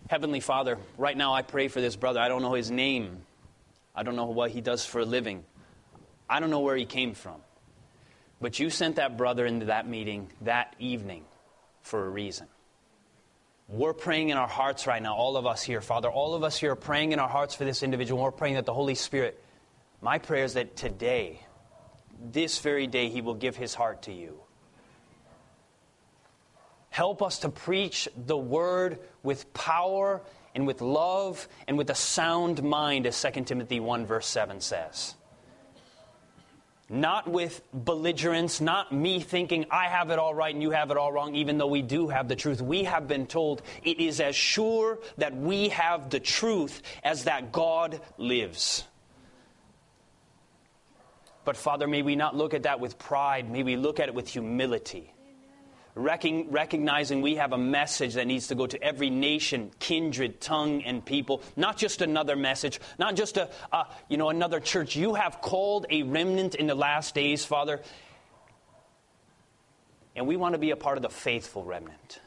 Heavenly Father, right now I pray for this brother. I don't know his name. I don't know what he does for a living. I don't know where he came from. But you sent that brother into that meeting that evening for a reason. We're praying in our hearts right now, all of us here, Father. All of us here are praying in our hearts for this individual. We're praying that the Holy Spirit, my prayer is that today, this very day, he will give his heart to you. Help us to preach the word with power and with love and with a sound mind, as 2 Timothy 1 verse 7 says. Not with belligerence, not me thinking I have it all right and you have it all wrong, even though we do have the truth. We have been told it is as sure that we have the truth as that God lives. But Father, may we not look at that with pride. May we look at it with humility. Recognizing we have a message that needs to go to every nation, kindred, tongue, and people. Not just another message, not just another church. You have called a remnant in the last days, Father. And we want to be a part of the faithful remnant.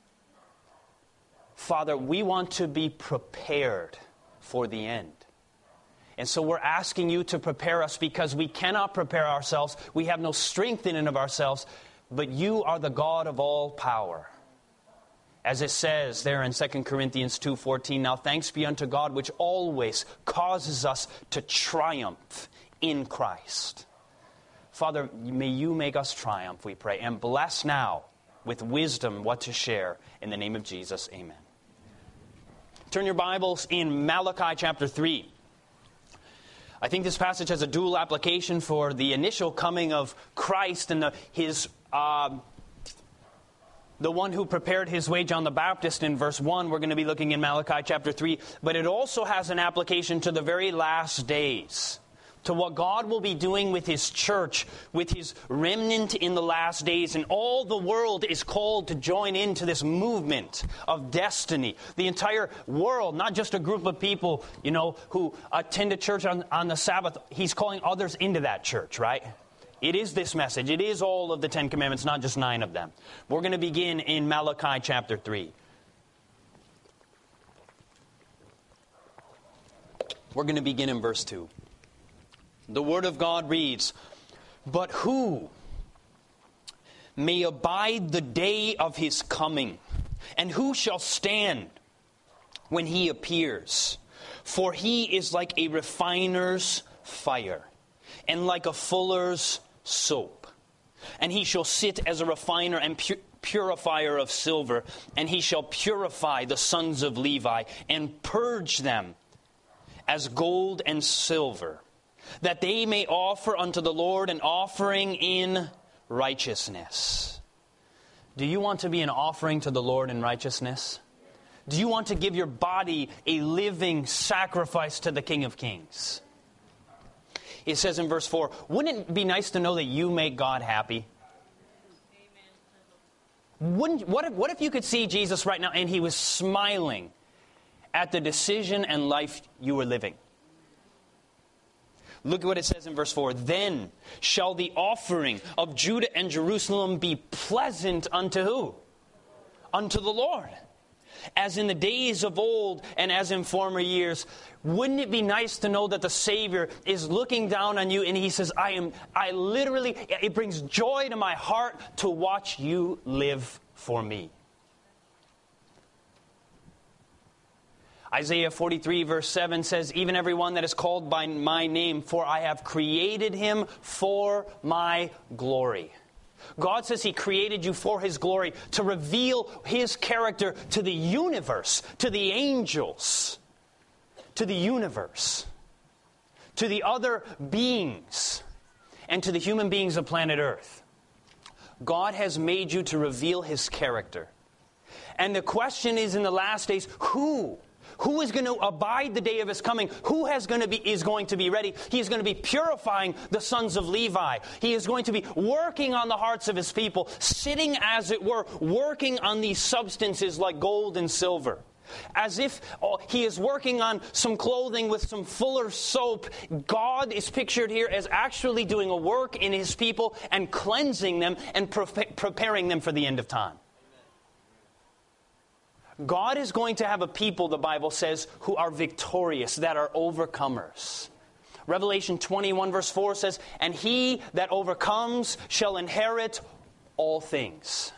Father, we want to be prepared for the end. And so we're asking you to prepare us because we cannot prepare ourselves. We have no strength in and of ourselves. But you are the God of all power. As it says there in 2 Corinthians 2:14, now thanks be unto God which always causes us to triumph in Christ. Father, may you make us triumph, we pray, and bless now with wisdom what to share. In the name of Jesus, amen. Turn your Bibles in Malachi chapter 3. I think this passage has a dual application for the initial coming of Christ and the one who prepared his way, John the Baptist, in verse 1. We're going to be looking in Malachi chapter 3. But it also has an application to the very last days, to what God will be doing with his church, with his remnant in the last days. And all the world is called to join into this movement of destiny. The entire world, not just a group of people, who attend a church on the Sabbath. He's calling others into that church, right? It is this message. It is all of the 10 Commandments, not just 9 of them. We're going to begin in Malachi chapter 3. We're going to begin in verse 2. The Word of God reads, but who may abide the day of his coming? And who shall stand when he appears? For he is like a refiner's fire, and like a fuller's soap. And he shall sit as a refiner and purifier of silver, and he shall purify the sons of Levi, and purge them as gold and silver, that they may offer unto the Lord an offering in righteousness. Do you want to be an offering to the Lord in righteousness? Do you want to give your body a living sacrifice to the King of Kings? It says in verse 4, wouldn't it be nice to know that you make God happy? What if you could see Jesus right now and he was smiling at the decision and life you were living? Look at what it says in verse 4. Then shall the offering of Judah and Jerusalem be pleasant unto who? Unto the Lord. As in the days of old and as in former years. Wouldn't it be nice to know that the Savior is looking down on you and he says, it brings joy to my heart to watch you live for me. Isaiah 43 verse 7 says, even everyone that is called by my name, for I have created him for my glory. God says he created you for his glory, to reveal his character to the universe, to the angels, to the universe, to the other beings, and to the human beings of planet Earth. God has made you to reveal his character. And the question is, in the last days, who is going to abide the day of his coming? Who is going to be ready? He is going to be purifying the sons of Levi. He is going to be working on the hearts of his people, sitting, as it were, working on these substances like gold and silver. As if he is working on some clothing with some fuller soap, God is pictured here as actually doing a work in his people and cleansing them and preparing them for the end of time. God is going to have a people, the Bible says, who are victorious, that are overcomers. Revelation 21 verse 4 says, "And he that overcomes shall inherit all things."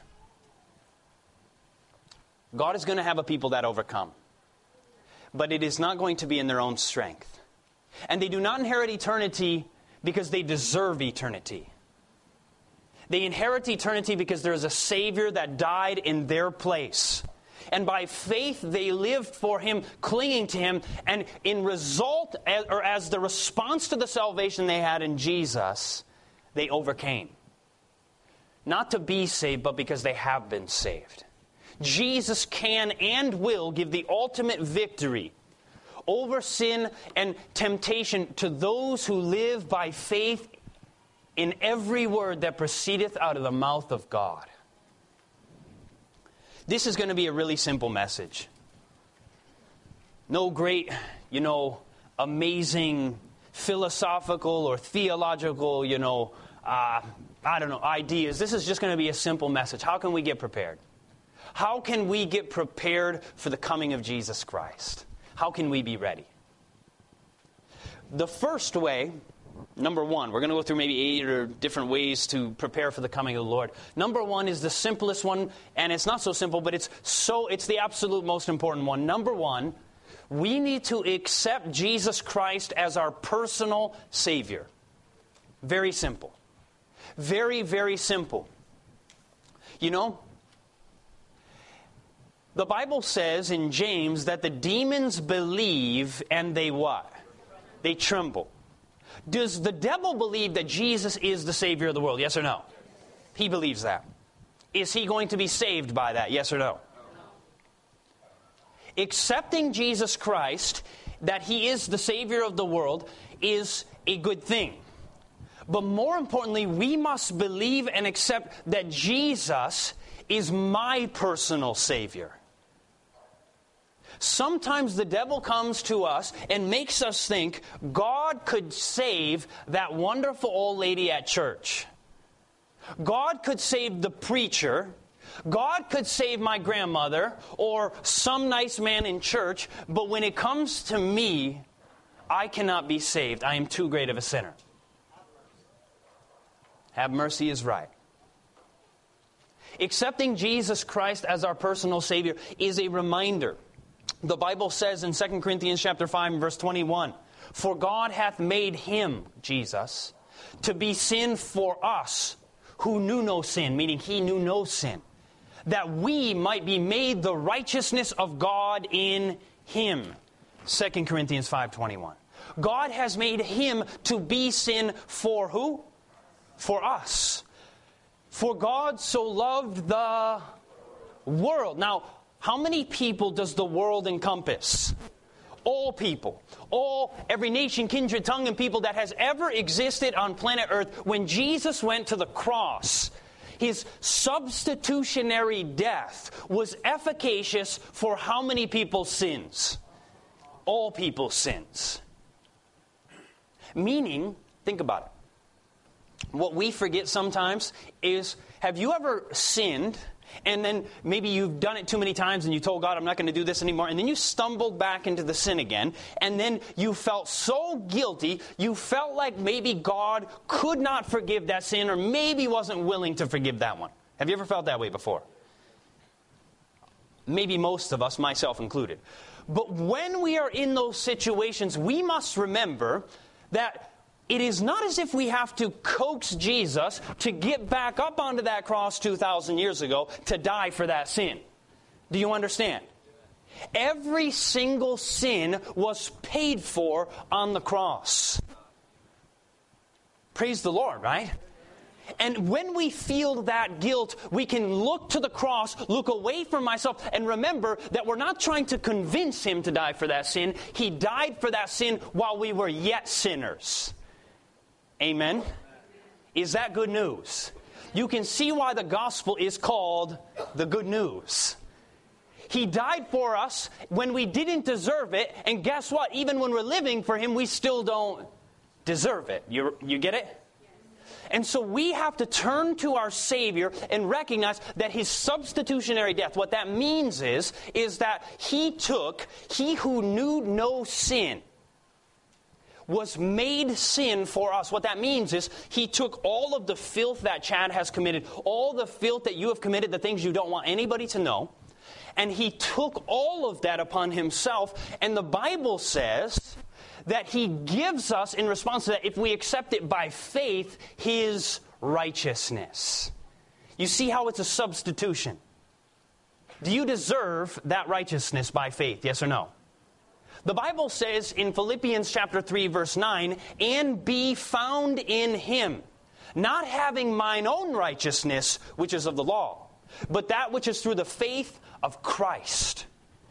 God is going to have a people that overcome. But it is not going to be in their own strength. And they do not inherit eternity because they deserve eternity. They inherit eternity because there is a Savior that died in their place. And by faith they lived for Him, clinging to Him. And in result, or as the response to the salvation they had in Jesus, they overcame. Not to be saved, but because they have been saved. Jesus can and will give the ultimate victory over sin and temptation to those who live by faith in every word that proceedeth out of the mouth of God. This is going to be a really simple message. No great, amazing philosophical or theological, ideas. This is just going to be a simple message. How can we get prepared? How can we get prepared for the coming of Jesus Christ? How can we be ready? The first way, number one, we're going to go through maybe 8 or different ways to prepare for the coming of the Lord. Number one is the simplest one, and it's not so simple, but it's the absolute most important one. Number one, we need to accept Jesus Christ as our personal Savior. Very simple. Very, very simple. The Bible says in James that the demons believe and they what? They tremble. Does the devil believe that Jesus is the Savior of the world? Yes or no? He believes that. Is he going to be saved by that? Yes or no? Accepting Jesus Christ, that He is the Savior of the world, is a good thing. But more importantly, we must believe and accept that Jesus is my personal Savior. Sometimes the devil comes to us and makes us think God could save that wonderful old lady at church. God could save the preacher. God could save my grandmother or some nice man in church. But when it comes to me, I cannot be saved. I am too great of a sinner. Have mercy is right. Accepting Jesus Christ as our personal Savior is a reminder. The Bible says in 2 Corinthians chapter 5 and verse 21, "For God hath made Him," Jesus, "to be sin for us, who knew no sin," meaning He knew no sin, "that we might be made the righteousness of God in Him." 2 Corinthians 5:21. God has made Him to be sin for who? For us. "For God so loved the world." Now, how many people does the world encompass? All people. Every nation, kindred, tongue, and people that has ever existed on planet Earth. When Jesus went to the cross, His substitutionary death was efficacious for how many people's sins? All people's sins. Meaning, think about it. What we forget sometimes is, have you ever sinned, and then maybe you've done it too many times and you told God, I'm not going to do this anymore, and then you stumbled back into the sin again, and then you felt so guilty, you felt like maybe God could not forgive that sin, or maybe wasn't willing to forgive that one. Have you ever felt that way before? Maybe most of us, myself included. But when we are in those situations, we must remember that it is not as if we have to coax Jesus to get back up onto that cross 2,000 years ago to die for that sin. Do you understand? Every single sin was paid for on the cross. Praise the Lord, right? And when we feel that guilt, we can look to the cross, look away from myself, and remember that we're not trying to convince Him to die for that sin. He died for that sin while we were yet sinners. Amen? Is that good news? You can see why the gospel is called the good news. He died for us when we didn't deserve it, and guess what? Even when we're living for Him, we still don't deserve it. You get it? And so we have to turn to our Savior and recognize that His substitutionary death, what that means is that He who knew no sin, was made sin for us. What that means is He took all of the filth that Chad has committed, all the filth that you have committed, the things you don't want anybody to know, and He took all of that upon Himself. And the Bible says that He gives us, in response to that, if we accept it by faith, His righteousness. You see how it's a substitution. Do you deserve that righteousness by faith? Yes or no? The Bible says in Philippians chapter 3, verse 9, and be found in Him, not having mine own righteousness, which is of the law, but that which is through the faith of Christ.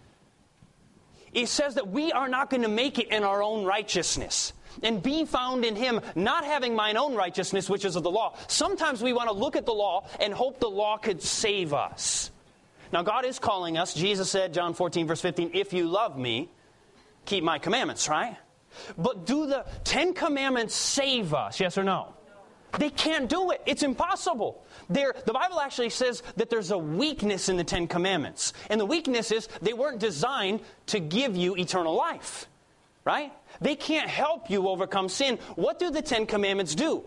It says that we are not going to make it in our own righteousness. And be found in Him, not having mine own righteousness, which is of the law. Sometimes we want to look at the law and hope the law could save us. Now God is calling us. Jesus said, John 14, verse 15, if you love me, keep my commandments, right? But do the 10 commandments save us, yes or no? They can't do it. It's impossible. The Bible actually says that there's a weakness in the 10 commandments. And the weakness is they weren't designed to give you eternal life, right? They can't help you overcome sin. What do the 10 commandments do?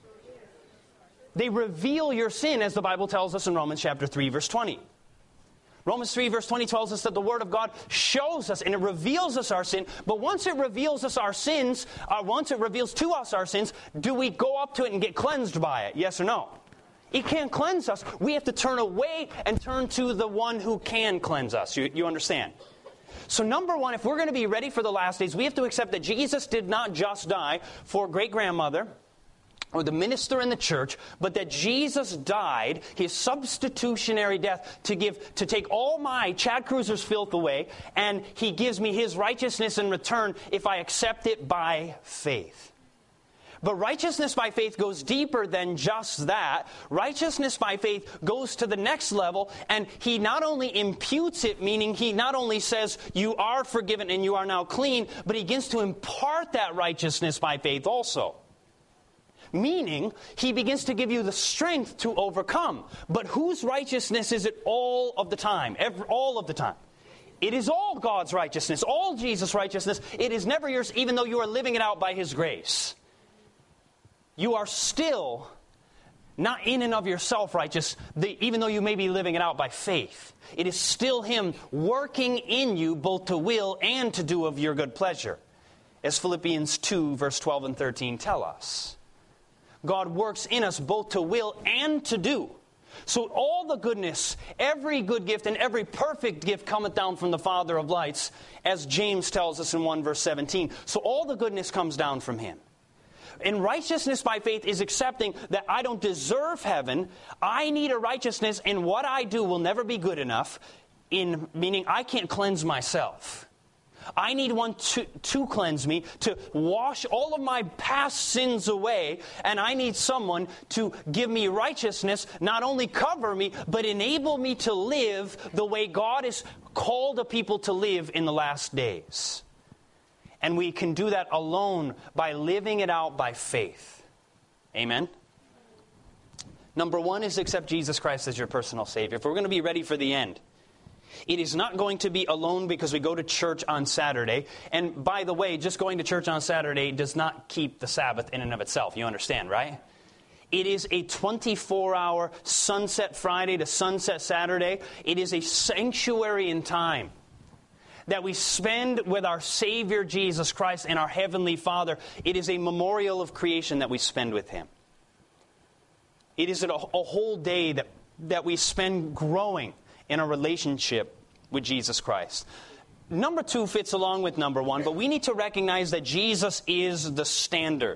They reveal your sin, as the Bible tells us in Romans chapter 3, verse 20. Romans 3 verse 20 tells us that the Word of God shows us and it reveals us our sin. But once it reveals us our sins, once it reveals to us our sins, do we go up to it and get cleansed by it? Yes or no? It can't cleanse us. We have to turn away and turn to the one who can cleanse us. You understand? So number one, if we're going to be ready for the last days, we have to accept that Jesus did not just die for great-grandmother or the minister in the church, but that Jesus died, His substitutionary death, to take all my Chad Cruiser's filth away, and He gives me His righteousness in return if I accept it by faith. But righteousness by faith goes deeper than just that. Righteousness by faith goes to the next level, and He not only imputes it, meaning He not only says you are forgiven and you are now clean, but He begins to impart that righteousness by faith also. Meaning, He begins to give you the strength to overcome. But whose righteousness is it all of the time? All of the time. It is all God's righteousness, all Jesus' righteousness. It is never yours, even though you are living it out by His grace. You are still not in and of yourself righteous, even though you may be living it out by faith. It is still Him working in you both to will and to do of your good pleasure. As Philippians 2, verse 12 and 13 tell us. God works in us both to will and to do. So all the goodness, every good gift and every perfect gift cometh down from the Father of lights, as James tells us in 1 verse 17. So all the goodness comes down from Him. And righteousness by faith is accepting that I don't deserve heaven. I need a righteousness, and what I do will never be good enough, meaning I can't cleanse myself. I need one to cleanse me, to wash all of my past sins away, and I need someone to give me righteousness, not only cover me, but enable me to live the way God has called a people to live in the last days. And we can do that alone by living it out by faith. Amen? Number one is accept Jesus Christ as your personal Savior. If we're going to be ready for the end, it is not going to be alone because we go to church on Saturday. And by the way, just going to church on Saturday does not keep the Sabbath in and of itself. You understand, right? It is a 24-hour sunset Friday to sunset Saturday. It is a sanctuary in time that we spend with our Savior Jesus Christ and our Heavenly Father. It is a memorial of creation that we spend with Him. It is a whole day that we spend growing in a relationship with Jesus Christ. Number two fits along with number one, but we need to recognize that Jesus is the standard.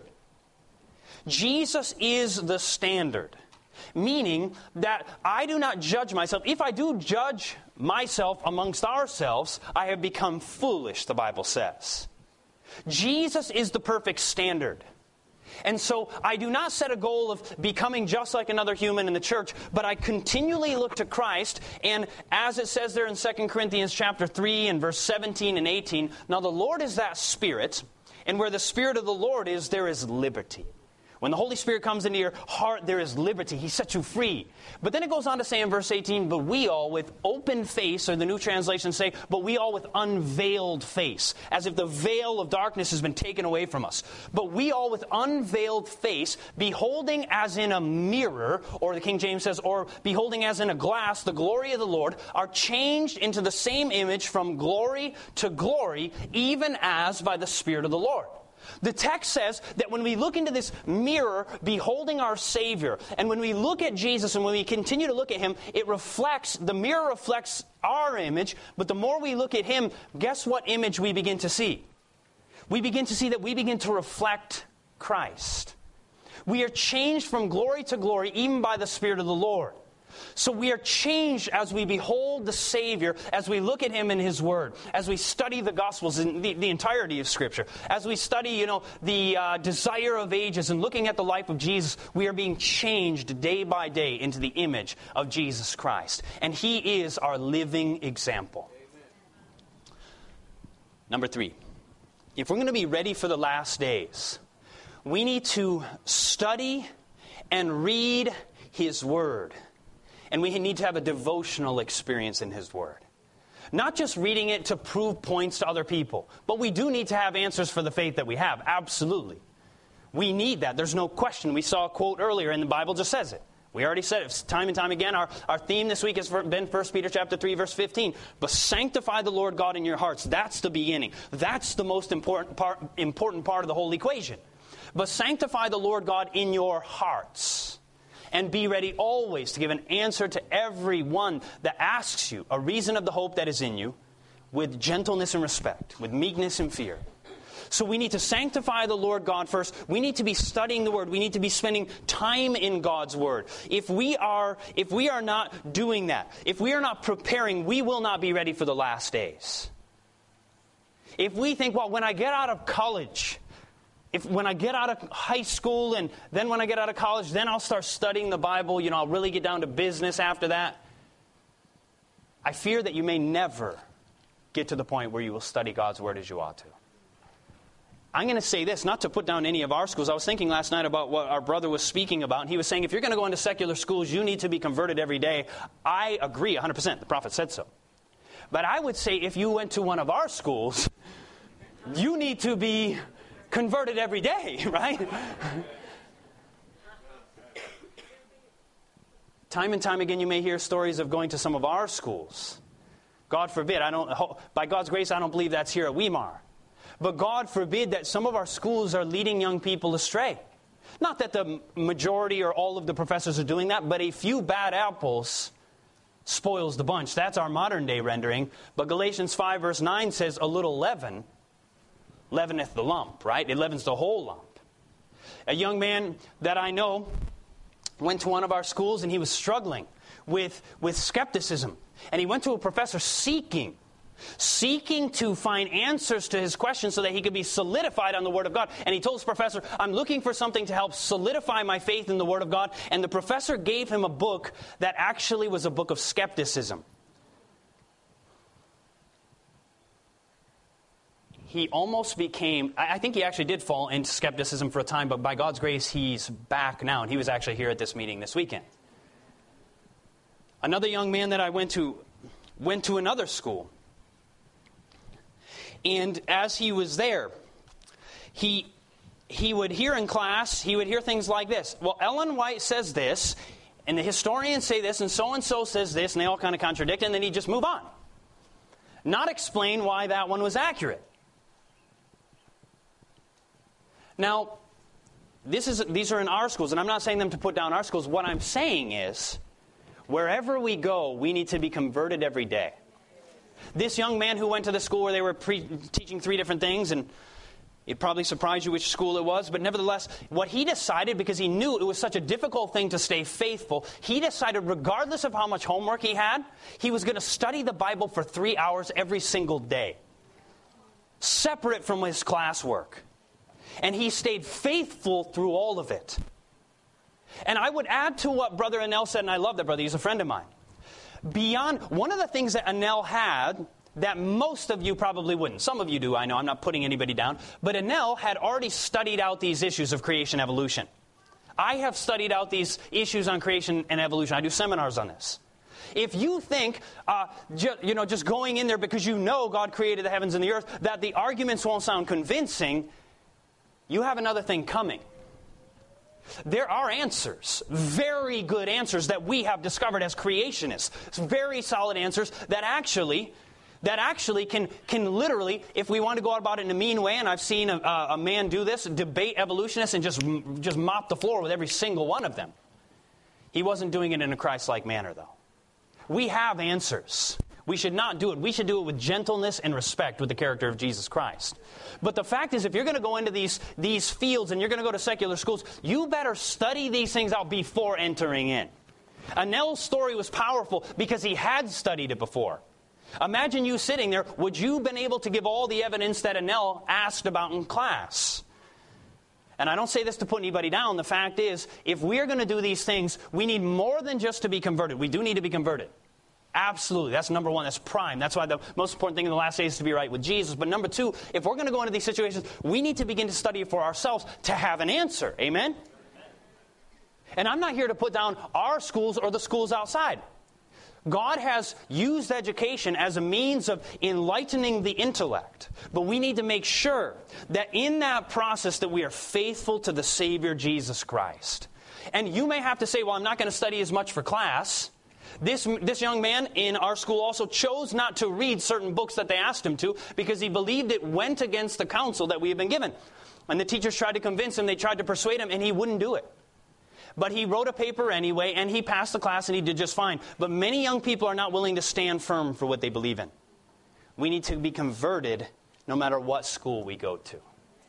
Jesus is the standard, meaning that I do not judge myself. If I do judge myself amongst ourselves, I have become foolish, the Bible says. Jesus is the perfect standard. And so I do not set a goal of becoming just like another human in the church, but I continually look to Christ. And as it says there in 2 Corinthians chapter 3 and verse 17 and 18, now the Lord is that Spirit, and where the Spirit of the Lord is, there is liberty. When the Holy Spirit comes into your heart, there is liberty. He sets you free. But then it goes on to say in verse 18, but we all with open face, or the New Translation say, but we all with unveiled face, as if the veil of darkness has been taken away from us. But we all with unveiled face, beholding as in a mirror, or the King James says, or beholding as in a glass, the glory of the Lord, are changed into the same image from glory to glory, even as by the Spirit of the Lord. The text says that when we look into this mirror, beholding our Savior, and when we look at Jesus and when we continue to look at Him, the mirror reflects our image, but the more we look at Him, guess what image we begin to see? We begin to see that we begin to reflect Christ. We are changed from glory to glory, even by the Spirit of the Lord. So we are changed as we behold the Savior, as we look at Him in His Word, as we study the Gospels and the entirety of Scripture, as we study, the desire of ages and looking at the life of Jesus, we are being changed day by day into the image of Jesus Christ. And He is our living example. Amen. Number 3, if we're going to be ready for the last days, we need to study and read His Word. And we need to have a devotional experience in His Word. Not just reading it to prove points to other people, but we do need to have answers for the faith that we have. Absolutely. We need that. There's no question. We saw a quote earlier, and the Bible just says it. We already said it time and time again. Our theme this week has been 1 Peter chapter 3, verse 15. But sanctify the Lord God in your hearts. That's the beginning. That's the most important part of the whole equation. But sanctify the Lord God in your hearts. And be ready always to give an answer to everyone that asks you a reason of the hope that is in you, with gentleness and respect, with meekness and fear. So we need to sanctify the Lord God first. We need to be studying the Word. We need to be spending time in God's Word. If we are not doing that, if we are not preparing, we will not be ready for the last days. If we think, well, when I get out of college, when I get out of high school and then when I get out of college, then I'll start studying the Bible, I'll really get down to business after that. I fear that you may never get to the point where you will study God's Word as you ought to. I'm going to say this, not to put down any of our schools. I was thinking last night about what our brother was speaking about, and he was saying if you're going to go into secular schools, you need to be converted every day. I agree 100%. The prophet said so. But I would say if you went to one of our schools, you need to be converted every day, right? Time and time again, you may hear stories of going to some of our schools. God forbid, by God's grace, I don't believe that's here at Weimar. But God forbid that some of our schools are leading young people astray. Not that the majority or all of the professors are doing that, but a few bad apples spoils the bunch. That's our modern day rendering. But Galatians 5 verse 9 says, a little leaven leaveneth the lump, right? It leavens the whole lump. A young man that I know went to one of our schools and he was struggling with skepticism. And he went to a professor seeking to find answers to his questions so that he could be solidified on the Word of God. And he told his professor, I'm looking for something to help solidify my faith in the Word of God. And the professor gave him a book that actually was a book of skepticism. He almost became, I think he actually did fall into skepticism for a time, but by God's grace, he's back now. And he was actually here at this meeting this weekend. Another young man that I went to another school. And as he was there, he would hear in class, he would hear things like this. Well, Ellen White says this, and the historians say this, and so says this, and they all kind of contradict, and then he'd just move on. Not explain why that one was accurate. Now, these are in our schools, and I'm not saying them to put down our schools. What I'm saying is, wherever we go, we need to be converted every day. This young man who went to the school where they were teaching 3 different things, and it probably surprised you which school it was, but nevertheless, what he decided, because he knew it was such a difficult thing to stay faithful, he decided regardless of how much homework he had, he was going to study the Bible for 3 hours every single day, separate from his classwork. And he stayed faithful through all of it. And I would add to what Brother Anel said, and I love that brother, he's a friend of mine. Beyond, one of the things that Anel had that most of you probably wouldn't. Some of you do, I know, I'm not putting anybody down. But Anel had already studied out these issues of creation evolution. I have studied out these issues on creation and evolution. I do seminars on this. If you think, just going in there because you know God created the heavens and the earth, that the arguments won't sound convincing, you have another thing coming. There are answers, very good answers that we have discovered as creationists. Very solid answers that actually can literally, if we want to go about it in a mean way, and I've seen a man do this, debate evolutionists and just mop the floor with every single one of them. He wasn't doing it in a Christ-like manner, though. We have answers. We should not do it. We should do it with gentleness and respect with the character of Jesus Christ. But the fact is, if you're going to go into these fields and you're going to go to secular schools, you better study these things out before entering in. Anel's story was powerful because he had studied it before. Imagine you sitting there. Would you have been able to give all the evidence that Anel asked about in class? And I don't say this to put anybody down. The fact is, if we're going to do these things, we need more than just to be converted. We do need to be converted. Absolutely. That's number one. That's prime. That's why the most important thing in the last days is to be right with Jesus. But number two, if we're going to go into these situations, we need to begin to study it for ourselves to have an answer. Amen? And I'm not here to put down our schools or the schools outside. God has used education as a means of enlightening the intellect. But we need to make sure that in that process that we are faithful to the Savior Jesus Christ. And you may have to say, well, I'm not going to study as much for class. This young man in our school also chose not to read certain books that they asked him to because he believed it went against the counsel that we have been given. And the teachers tried to convince him, they tried to persuade him, and he wouldn't do it. But he wrote a paper anyway, and he passed the class, and he did just fine. But many young people are not willing to stand firm for what they believe in. We need to be converted no matter what school we go to.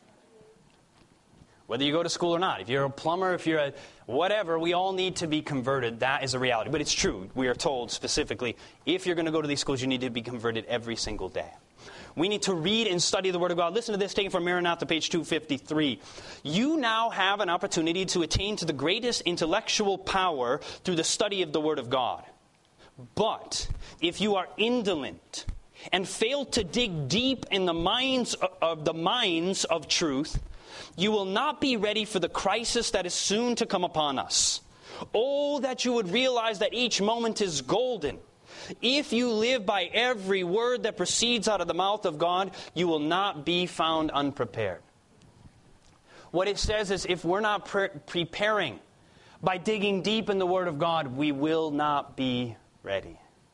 Whether you go to school or not. If you're a plumber, if you're a whatever, we all need to be converted. That is a reality. But it's true. We are told specifically, if you're going to go to these schools, you need to be converted every single day. We need to read and study the Word of God. Listen to this, taken from Maranatha, page 253. You now have an opportunity to attain to the greatest intellectual power through the study of the Word of God. But if you are indolent and fail to dig deep in the mines of truth, you will not be ready for the crisis that is soon to come upon us. Oh, that you would realize that each moment is golden. If you live by every word that proceeds out of the mouth of God, you will not be found unprepared. What it says is if we're not preparing by digging deep in the Word of God, we will not be ready.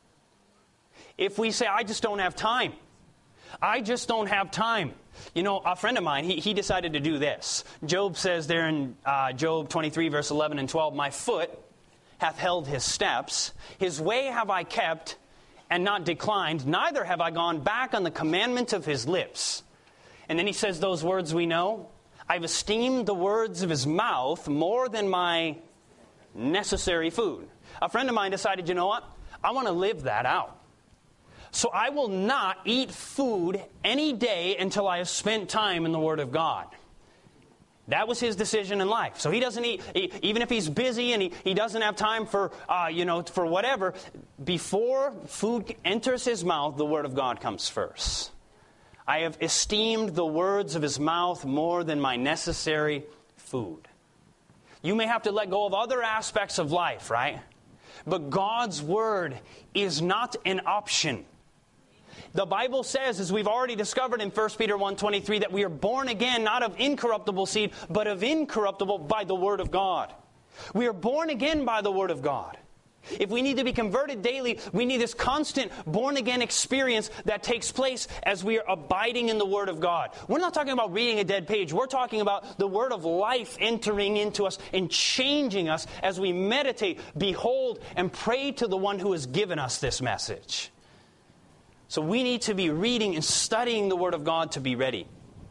If we say, I just don't have time. I just don't have time. You know, a friend of mine, he decided to do this. Job says there in Job 23, verse 11 and 12, my foot hath held his steps. His way have I kept and not declined. Neither have I gone back on the commandment of his lips. And then he says those words we know. I've esteemed the words of his mouth more than my necessary food. A friend of mine decided, you know what? I want to live that out. So I will not eat food any day until I have spent time in the Word of God. That was his decision in life. So he doesn't eat, even if he's busy and he doesn't have time for whatever. Before food enters his mouth, the Word of God comes first. I have esteemed the words of his mouth more than my necessary food. You may have to let go of other aspects of life, right? But God's Word is not an option. The Bible says, as we've already discovered in 1 Peter 1:23, that we are born again not of incorruptible seed, but of incorruptible by the Word of God. We are born again by the Word of God. If we need to be converted daily, we need this constant born-again experience that takes place as we are abiding in the Word of God. We're not talking about reading a dead page. We're talking about the Word of life entering into us and changing us as we meditate, behold, and pray to the one who has given us this message. So we need to be reading and studying the Word of God to be ready.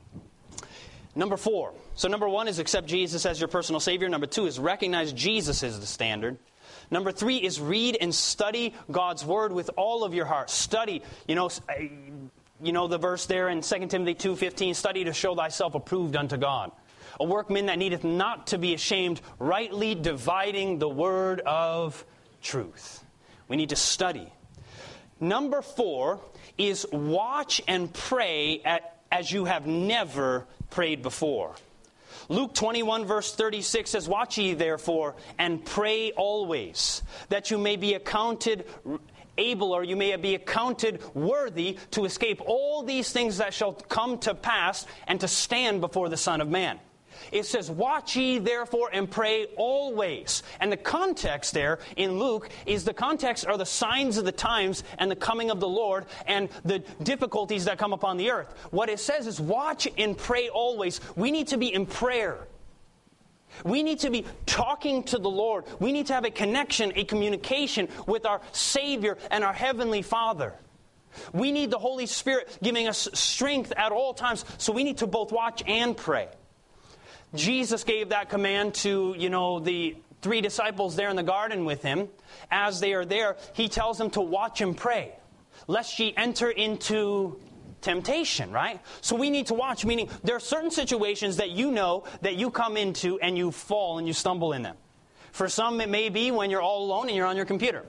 Number 4. So number 1 is accept Jesus as your personal Savior. Number 2 is recognize Jesus as the standard. Number 3 is read and study God's Word with all of your heart. Study, you know the verse there in 2 Timothy 2:15, study to show thyself approved unto God. A workman that needeth not to be ashamed, rightly dividing the word of truth. We need to study. Number 4 is watch and pray as you have never prayed before. Luke 21 verse 36 says, "Watch ye therefore, and pray always, that you may be accounted able, or you may be accounted worthy to escape all these things that shall come to pass, and to stand before the Son of Man." It says, "Watch ye therefore and pray always." And the context there in Luke is the context are the signs of the times and the coming of the Lord and the difficulties that come upon the earth. What it says is watch and pray always. We need to be in prayer. We need to be talking to the Lord. We need to have a connection, a communication with our Savior and our Heavenly Father. We need the Holy Spirit giving us strength at all times. So we need to both watch and pray. Jesus gave that command to, the 3 disciples there in the garden with him. As they are there, he tells them to watch and pray, lest ye enter into temptation, right? So we need to watch, meaning there are certain situations that that you come into and you fall and you stumble in them. For some, it may be when you're all alone and you're on your computer.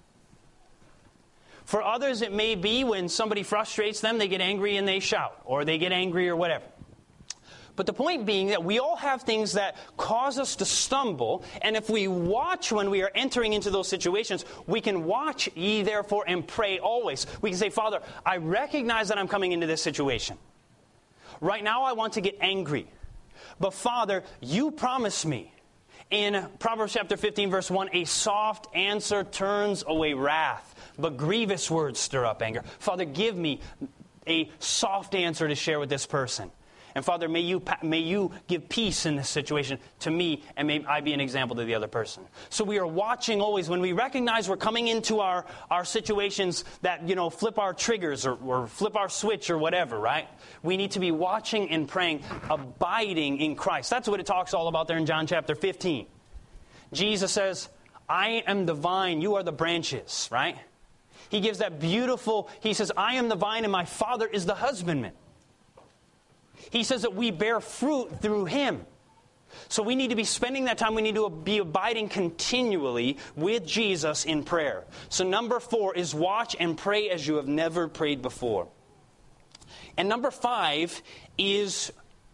For others, it may be when somebody frustrates them, they get angry and they shout, or they get angry or whatever. But the point being that we all have things that cause us to stumble, and if we watch when we are entering into those situations, we can watch ye therefore and pray always. We can say, "Father, I recognize that I'm coming into this situation. Right now I want to get angry. But Father, you promised me in Proverbs chapter 15 verse 1, a soft answer turns away wrath, but grievous words stir up anger. Father, give me a soft answer to share with this person. And Father, may you give peace in this situation to me, and may I be an example to the other person." So we are watching always. When we recognize we're coming into our situations that, flip our triggers or flip our switch or whatever, right? We need to be watching and praying, abiding in Christ. That's what it talks all about there in John chapter 15. Jesus says, "I am the vine, you are the branches," right? He gives that he says, "I am the vine and my Father is the husbandman." He says that we bear fruit through Him. So we need to be spending that time. We need to be abiding continually with Jesus in prayer. So number 4 is watch and pray as you have never prayed before. And number 5 is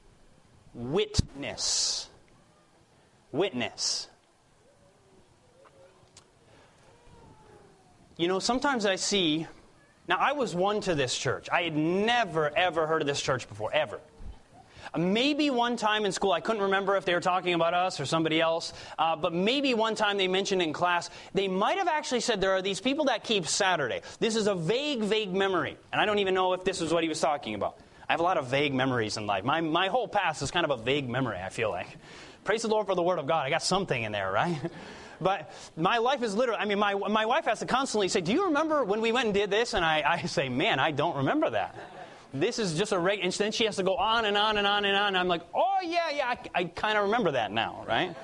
witness. Witness. Sometimes I see... Now, I was one to this church. I had never, ever heard of this church before, ever. Maybe one time in school, I couldn't remember if they were talking about us or somebody else, but maybe one time they mentioned in class, they might have actually said there are these people that keep Saturday. This is a vague memory, and I don't even know if this is what he was talking about. I have a lot of vague memories in life. My whole past is kind of a vague memory, I feel like. Praise the Lord for the Word of God. I got something in there, right? But my life is literally, my wife has to constantly say, "Do you remember when we went and did this?" And I say, "Man, I don't remember that. This is just a regular," and then she has to go on and on and on and on. And I'm like, "Oh, yeah, I kind of remember that now," right?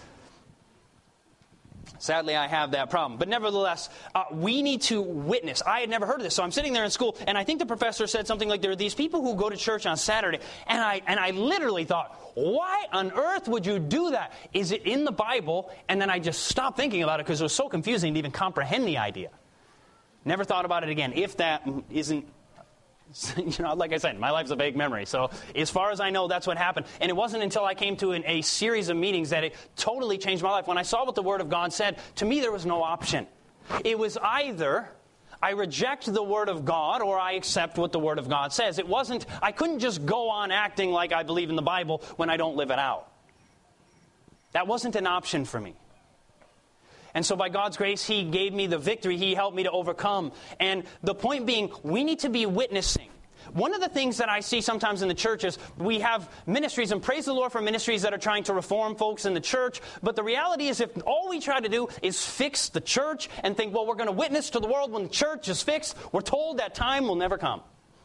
Sadly, I have that problem. But nevertheless, we need to witness. I had never heard of this. So I'm sitting there in school, and I think the professor said something like, there are these people who go to church on Saturday. And I literally thought, why on earth would you do that? Is it in the Bible? And then I just stopped thinking about it because it was so confusing to even comprehend the idea. Never thought about it again. If that isn't... like I said, my life's a vague memory. So as far as I know, that's what happened. And it wasn't until I came to a series of meetings that it totally changed my life. When I saw what the Word of God said, to me there was no option. It was either I reject the Word of God or I accept what the Word of God says. I couldn't just go on acting like I believe in the Bible when I don't live it out. That wasn't an option for me. And so by God's grace, He gave me the victory. He helped me to overcome. And the point being, we need to be witnessing. One of the things that I see sometimes in the churches, we have ministries, and praise the Lord for ministries that are trying to reform folks in the church. But the reality is, if all we try to do is fix the church and think, well, we're going to witness to the world when the church is fixed, we're told that time will never come.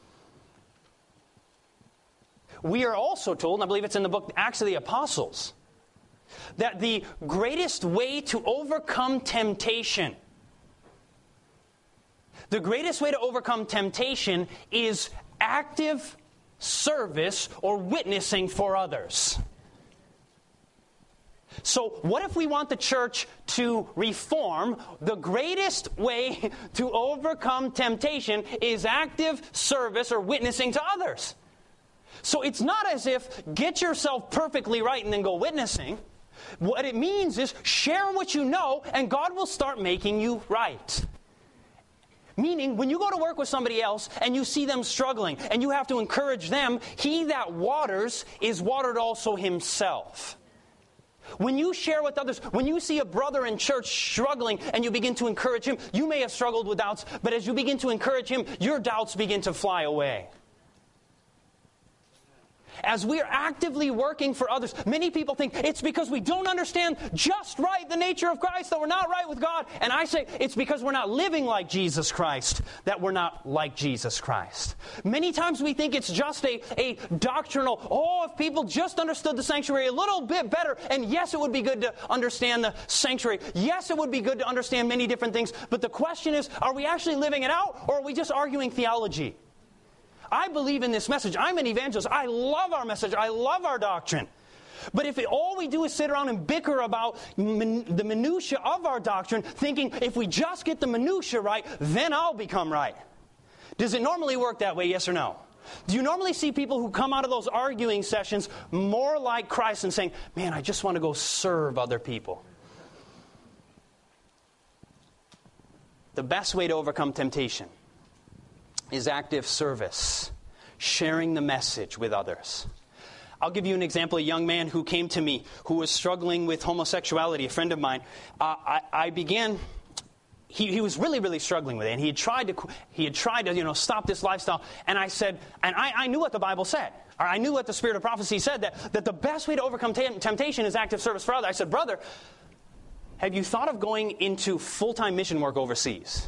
We are also told, and I believe it's in the book Acts of the Apostles, that the greatest way to overcome temptation, is active service or witnessing for others. So what if we want the church to reform? The greatest way to overcome temptation is active service or witnessing to others. So it's not as if get yourself perfectly right and then go witnessing. What it means is share what you know, and God will start making you right. Meaning, when you go to work with somebody else and you see them struggling and you have to encourage them, he that waters is watered also himself. When you share with others, when you see a brother in church struggling and you begin to encourage him, you may have struggled with doubts, but as you begin to encourage him, your doubts begin to fly away. As we are actively working for others, many people think it's because we don't understand just right the nature of Christ that we're not right with God. And I say it's because we're not living like Jesus Christ that we're not like Jesus Christ. Many times we think it's just a doctrinal, if people just understood the sanctuary a little bit better, and yes, it would be good to understand the sanctuary. Yes, it would be good to understand many different things. But the question is, are we actually living it out, or are we just arguing theology? I believe in this message. I'm an evangelist. I love our message. I love our doctrine. But if all we do is sit around and bicker about the minutia of our doctrine, thinking if we just get the minutia right, then I'll become right. Does it normally work that way, yes or no? Do you normally see people who come out of those arguing sessions more like Christ and saying, man, I just want to go serve other people? The best way to overcome temptation is active service, sharing the message with others. I'll give you an example. A young man who came to me who was struggling with homosexuality, a friend of mine. He was really, really struggling with it, and he had tried to stop this lifestyle. And I said, and I knew what the Bible said. Or I knew what the Spirit of prophecy said, that the best way to overcome temptation is active service for others. I said, brother, have you thought of going into full-time mission work overseas?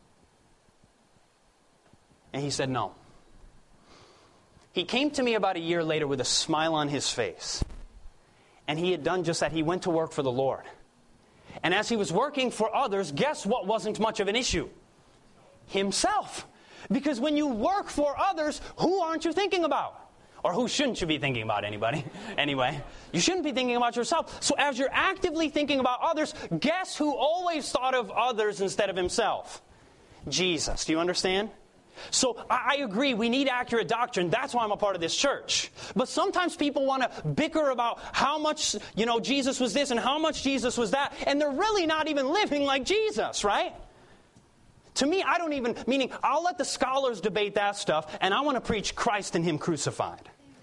And he said no. He came to me about a year later with a smile on his face. And he had done just that. He went to work for the Lord. And as he was working for others, guess what wasn't much of an issue? Himself. Because when you work for others, who aren't you thinking about? Or who shouldn't you be thinking about, anybody? Anyway, you shouldn't be thinking about yourself. So as you're actively thinking about others, guess who always thought of others instead of himself? Jesus. Do you understand? So I agree, we need accurate doctrine. That's why I'm a part of this church. But sometimes people want to bicker about how much, Jesus was this and how much Jesus was that. And they're really not even living like Jesus, right? To me, meaning I'll let the scholars debate that stuff, and I want to preach Christ and Him crucified.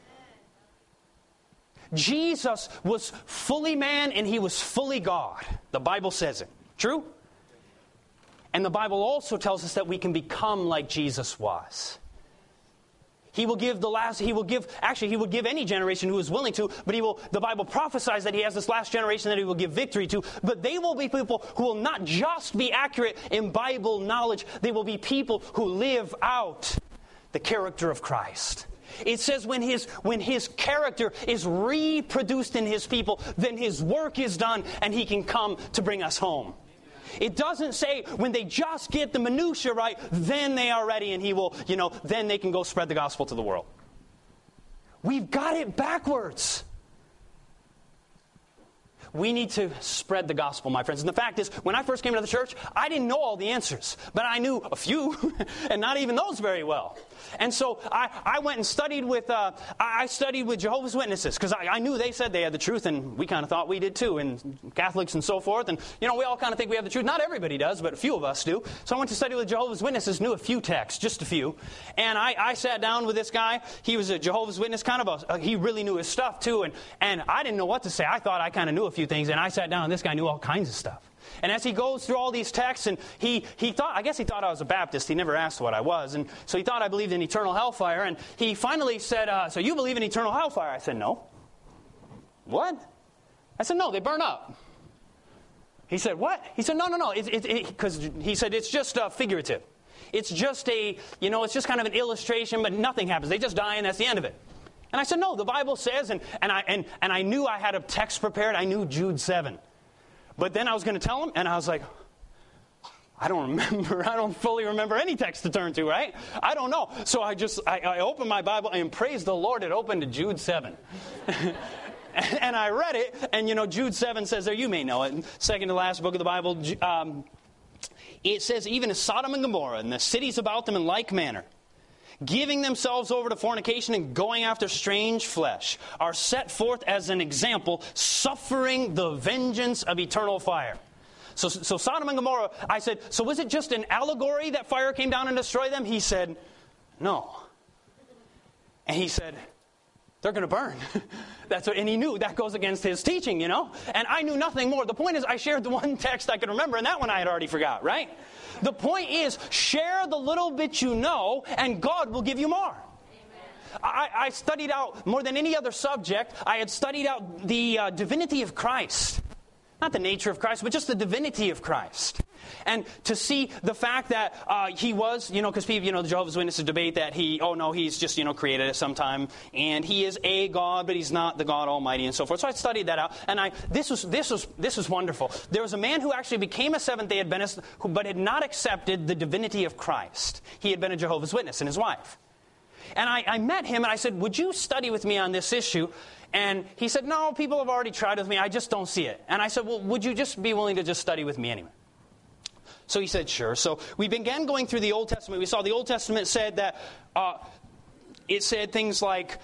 Jesus was fully man and He was fully God. The Bible says it. True? And the Bible also tells us that we can become like Jesus was. He will give any generation who is willing to, but the Bible prophesies that He has this last generation that He will give victory to. But they will be people who will not just be accurate in Bible knowledge. They will be people who live out the character of Christ. It says when his character is reproduced in His people, then His work is done and He can come to bring us home. It doesn't say when they just get the minutia right, then they are ready and He will, then they can go spread the gospel to the world. We've got it backwards. We need to spread the gospel, my friends. And the fact is, when I first came to the church, I didn't know all the answers. But I knew a few, and not even those very well. And so I went and studied with Jehovah's Witnesses, because I knew they said they had the truth, and we kind of thought we did too, and Catholics and so forth. And, we all kind of think we have the truth. Not everybody does, but a few of us do. So I went to study with Jehovah's Witnesses, knew a few texts, just a few. And I sat down with this guy. He was a Jehovah's Witness, he really knew his stuff too. And I didn't know what to say. I thought I kind of knew a few things, and I sat down, and this guy knew all kinds of stuff. And as he goes through all these texts, and he thought I was a Baptist. He never asked what I was, and so he thought I believed in eternal hellfire. And he finally said, so you believe in eternal hellfire? I said, no. What? I said, no, they burn up. He said, what? He said, no, because he said it's just figurative. It's just it's just kind of an illustration, but nothing happens. They just die, and that's the end of it. And I said, no, the Bible says, and I knew I had a text prepared. I knew Jude 7. But then I was going to tell him, and I was like, I don't remember. I don't fully remember any text to turn to, right? I don't know. So I opened my Bible, and praise the Lord, it opened to Jude 7. And I read it, and Jude 7 says there, you may know it, second to last book of the Bible, it says, even as Sodom and Gomorrah and the cities about them in like manner, giving themselves over to fornication and going after strange flesh, are set forth as an example, suffering the vengeance of eternal fire. So Sodom and Gomorrah, I said, so was it just an allegory that fire came down and destroyed them? He said, no. And he said, they're going to burn. And he knew that goes against his teaching, you know. And I knew nothing more. The point is, I shared the one text I could remember, and that one I had already forgot, right? The point is, share the little bit you know, and God will give you more. I studied out, more than any other subject, I had studied out the divinity of Christ. Not the nature of Christ, but just the divinity of Christ. And to see the fact that he was, because people, the Jehovah's Witnesses debate that he's just, created at some time. And he is a God, but he's not the God Almighty and so forth. So I studied that out. And this was wonderful. There was a man who actually became a Seventh-day Adventist, but had not accepted the divinity of Christ. He had been a Jehovah's Witness, and his wife. And I met him and I said, would you study with me on this issue? And he said, no, people have already tried with me. I just don't see it. And I said, well, would you just be willing to just study with me anyway? So he said, sure. So we began going through the Old Testament. We saw the Old Testament said that, it said things like,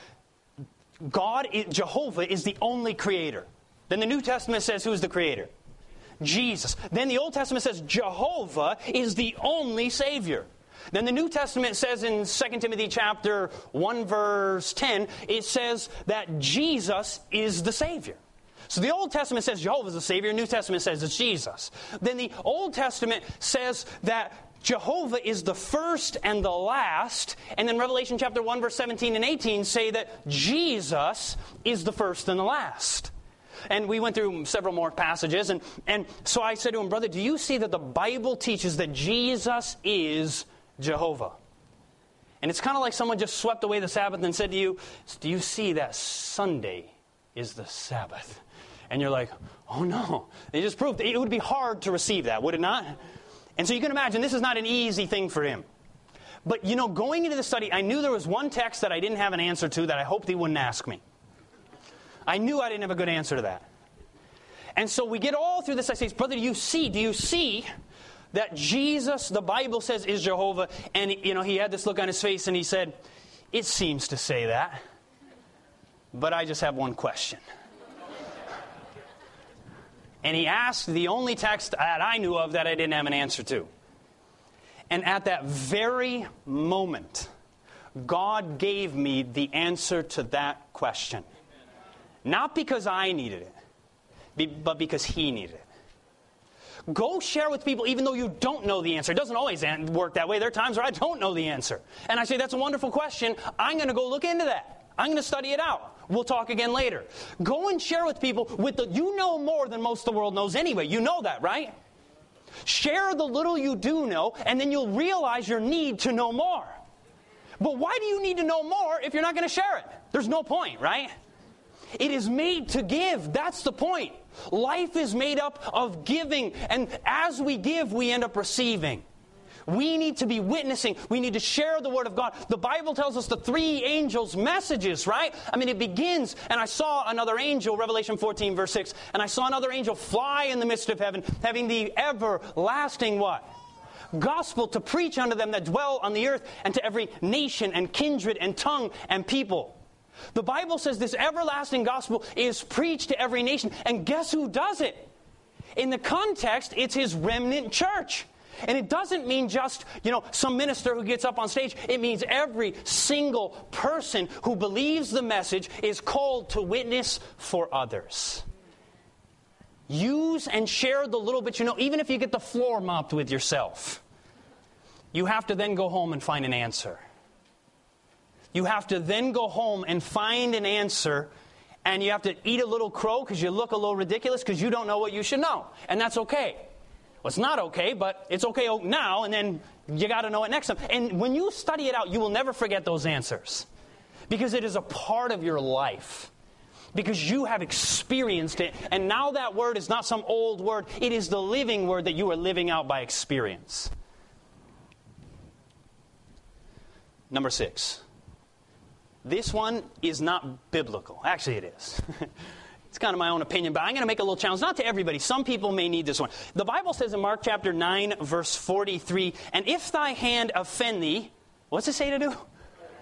Jehovah is the only creator. Then the New Testament says, who's the creator? Jesus. Then the Old Testament says, Jehovah is the only Savior. Then the New Testament says in 2 Timothy chapter 1 verse 10, it says that Jesus is the Savior. So the Old Testament says Jehovah is the Savior. The New Testament says it's Jesus. Then the Old Testament says that Jehovah is the first and the last. And then Revelation chapter 1 verse 17 and 18 say that Jesus is the first and the last. And we went through several more passages. And so I said to him, brother, do you see that the Bible teaches that Jesus is Jehovah? And it's kind of like someone just swept away the Sabbath and said to you, do you see that Sunday is the Sabbath? And you're like, oh no. They just proved it would be hard to receive that, would it not? And so you can imagine this is not an easy thing for him. But going into the study, I knew there was one text that I didn't have an answer to that I hoped he wouldn't ask me. I knew I didn't have a good answer to that. And so we get all through this. I say, brother, do you see that Jesus, the Bible says, is Jehovah? And, he had this look on his face and he said, it seems to say that. But I just have one question. And he asked the only text that I knew of that I didn't have an answer to. And at that very moment, God gave me the answer to that question. Not because I needed it, but because He needed it. Go share with people even though you don't know the answer. It doesn't always work that way. There are times where I don't know the answer. And I say, that's a wonderful question. I'm going to go look into that. I'm going to study it out. We'll talk again later. Go and share with people you know more than most of the world knows anyway. You know that, right? Share the little you do know, and then you'll realize your need to know more. But why do you need to know more if you're not going to share it? There's no point, right? It is made to give. That's the point. Life is made up of giving. And as we give, we end up receiving. We need to be witnessing. We need to share the Word of God. The Bible tells us the three angels' messages, right? It begins, and I saw another angel, Revelation 14, verse 6, and I saw another angel fly in the midst of heaven, having the everlasting what? Gospel to preach unto them that dwell on the earth, and to every nation and kindred and tongue and people. The Bible says this everlasting gospel is preached to every nation. And guess who does it? In the context, it's His remnant church. And it doesn't mean just, some minister who gets up on stage. It means every single person who believes the message is called to witness for others. Use and share the little bit you know, even if you get the floor mopped with yourself. You have to then go home and find an answer. You have to then go home and find an answer, and you have to eat a little crow because you look a little ridiculous because you don't know what you should know. And that's okay. Well, it's not okay, but it's okay now, and then you got to know it next time. And when you study it out, you will never forget those answers because it is a part of your life. Because you have experienced it, and now that word is not some old word. It is the living word that you are living out by experience. Number 6. This one is not biblical. Actually, it is. It's kind of my own opinion, but I'm going to make a little challenge. Not to everybody. Some people may need this one. The Bible says in Mark chapter 9, verse 43, and if thy hand offend thee, what's it say to do?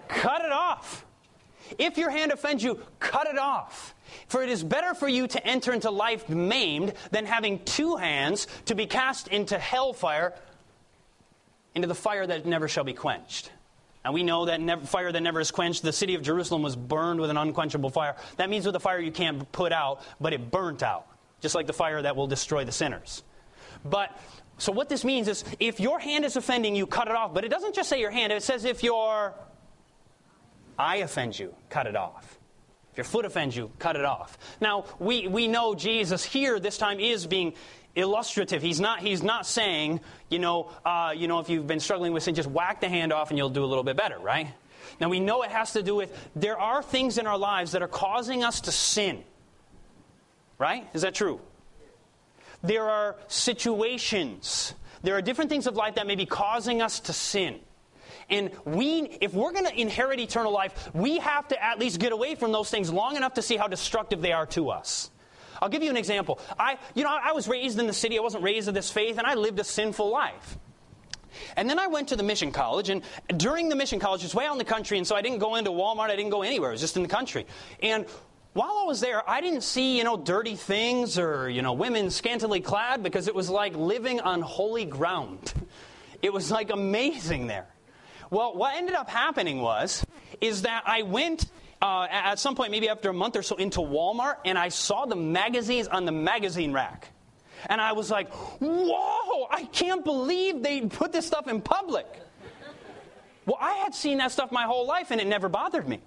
cut it off. If your hand offends you, cut it off. For it is better for you to enter into life maimed than having two hands to be cast into hellfire, into the fire that never shall be quenched. And we know that fire that never is quenched, the city of Jerusalem was burned with an unquenchable fire. That means with a fire you can't put out, but it burnt out. Just like the fire that will destroy the sinners. So what this means is, if your hand is offending you, cut it off. But it doesn't just say your hand, it says if your eye offends you, cut it off. If your foot offends you, cut it off. Now, we know Jesus here this time is being illustrative. He's not saying, if you've been struggling with sin, just whack the hand off and you'll do a little bit better, right? Now, we know it has to do with, there are things in our lives that are causing us to sin. Right? Is that true? There are situations. There are different things of life that may be causing us to sin. And if we're going to inherit eternal life, we have to at least get away from those things long enough to see how destructive they are to us. I'll give you an example. I was raised in the city. I wasn't raised in this faith, and I lived a sinful life. And then I went to the mission college, and during the mission college, it's way out in the country, and so I didn't go into Walmart. I didn't go anywhere. It was just in the country. And while I was there, I didn't see, dirty things or, women scantily clad, because it was like living on holy ground. It was like amazing there. Well, what ended up happening is that I went at some point, maybe after a month or so, into Walmart, and I saw the magazines on the magazine rack. And I was like, whoa, I can't believe they put this stuff in public. Well, I had seen that stuff my whole life, and it never bothered me.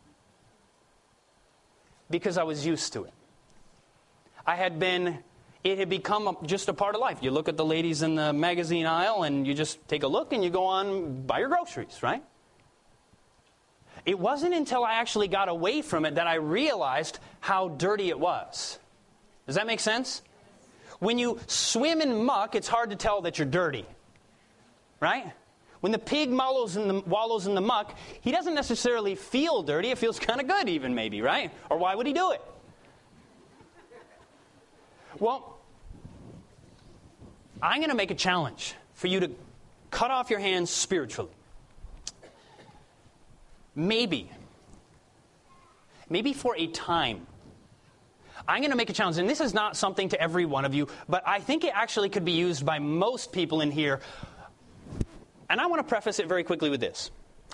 Because I was used to it. It had become just a part of life. You look at the ladies in the magazine aisle and you just take a look and you go on, buy your groceries, right? It wasn't until I actually got away from it that I realized how dirty it was. Does that make sense? When you swim in muck, it's hard to tell that you're dirty, right? When the pig wallows in the muck, he doesn't necessarily feel dirty. It feels kind of good even, maybe, right? Or why would he do it? Well, I'm going to make a challenge for you to cut off your hands spiritually. Maybe for a time. I'm going to make a challenge, and this is not something to every one of you, but I think it actually could be used by most people in here. And I want to preface it very quickly with this.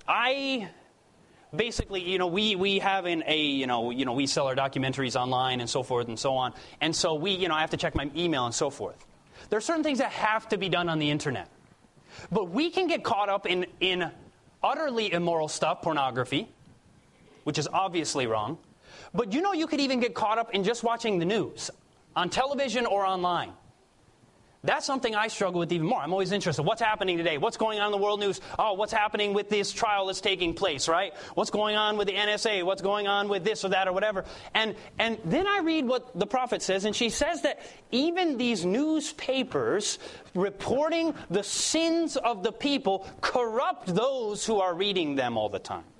Basically, we have we sell our documentaries online and so forth and so on. And so I have to check my email and so forth. There are certain things that have to be done on the internet. But we can get caught up in utterly immoral stuff, pornography, which is obviously wrong. But you could even get caught up in just watching the news on television or online. That's something I struggle with even more. I'm always interested. What's happening today? What's going on in the world news? Oh, what's happening with this trial that's taking place, right? What's going on with the NSA? What's going on with this or that or whatever? And then I read what the prophet says, and she says that even these newspapers reporting the sins of the people corrupt those who are reading them all the time.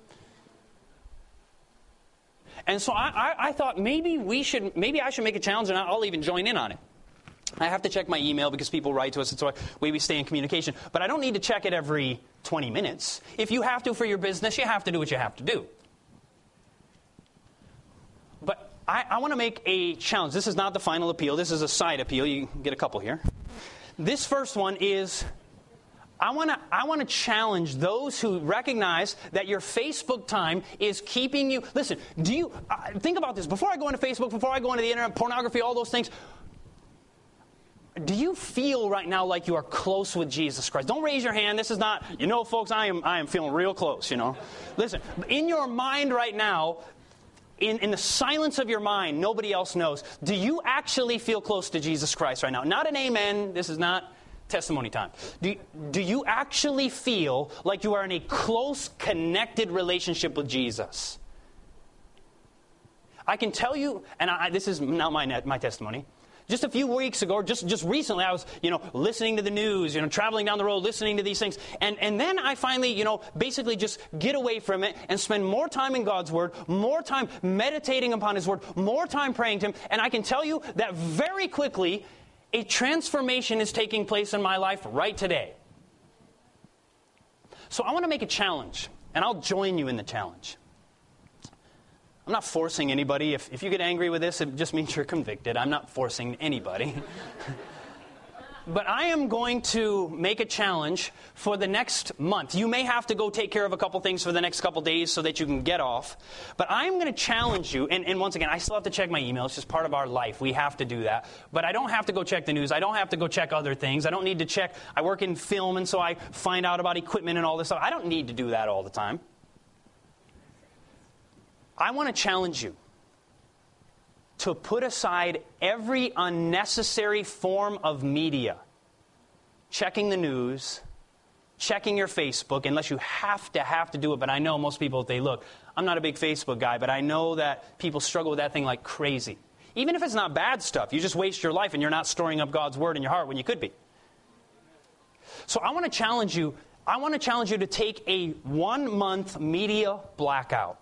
And so I thought maybe I should make a challenge, and I'll even join in on it. I have to check my email because people write to us. It's the way we stay in communication. But I don't need to check it every 20 minutes. If you have to for your business, you have to do what you have to do. But I want to make a challenge. This is not the final appeal. This is a side appeal. You can get a couple here. This first one is, I want to challenge those who recognize that your Facebook time is keeping you. Listen, think about this. Before I go into Facebook, before I go into the internet, pornography, all those things, do you feel right now like you are close with Jesus Christ? Don't raise your hand. This is not, folks, I am feeling real close, Listen, in your mind right now, in the silence of your mind, nobody else knows. Do you actually feel close to Jesus Christ right now? Not an amen. This is not testimony time. Do you actually feel like you are in a close, connected relationship with Jesus? I can tell you, and this is not my testimony. Just a few weeks ago, just recently, I was, listening to the news, traveling down the road, listening to these things. And then I finally, basically just get away from it and spend more time in God's Word, more time meditating upon His Word, more time praying to Him. And I can tell you that very quickly, a transformation is taking place in my life right today. So I want to make a challenge And I'll join you in the challenge. I'm not forcing anybody. If you get angry with this, it just means you're convicted. I'm not forcing anybody. But I am going to make a challenge for the next month. You may have to go take care of a couple things for the next couple days so that you can get off. But I'm going to challenge you. And once again, I still have to check my email. It's just part of our life. We have to do that. But I don't have to go check the news. I don't have to go check other things. I don't need to check. I work in film, and so I find out about equipment and all this stuff. I don't need to do that all the time. I want to challenge you to put aside every unnecessary form of media. Checking the news, checking your Facebook, unless you have to do it. But I know most people, they look, I'm not a big Facebook guy, but I know that people struggle with that thing like crazy. Even if it's not bad stuff, you just waste your life and you're not storing up God's Word in your heart when you could be. So I want to challenge you. I want to challenge you to take a 1-month media blackout.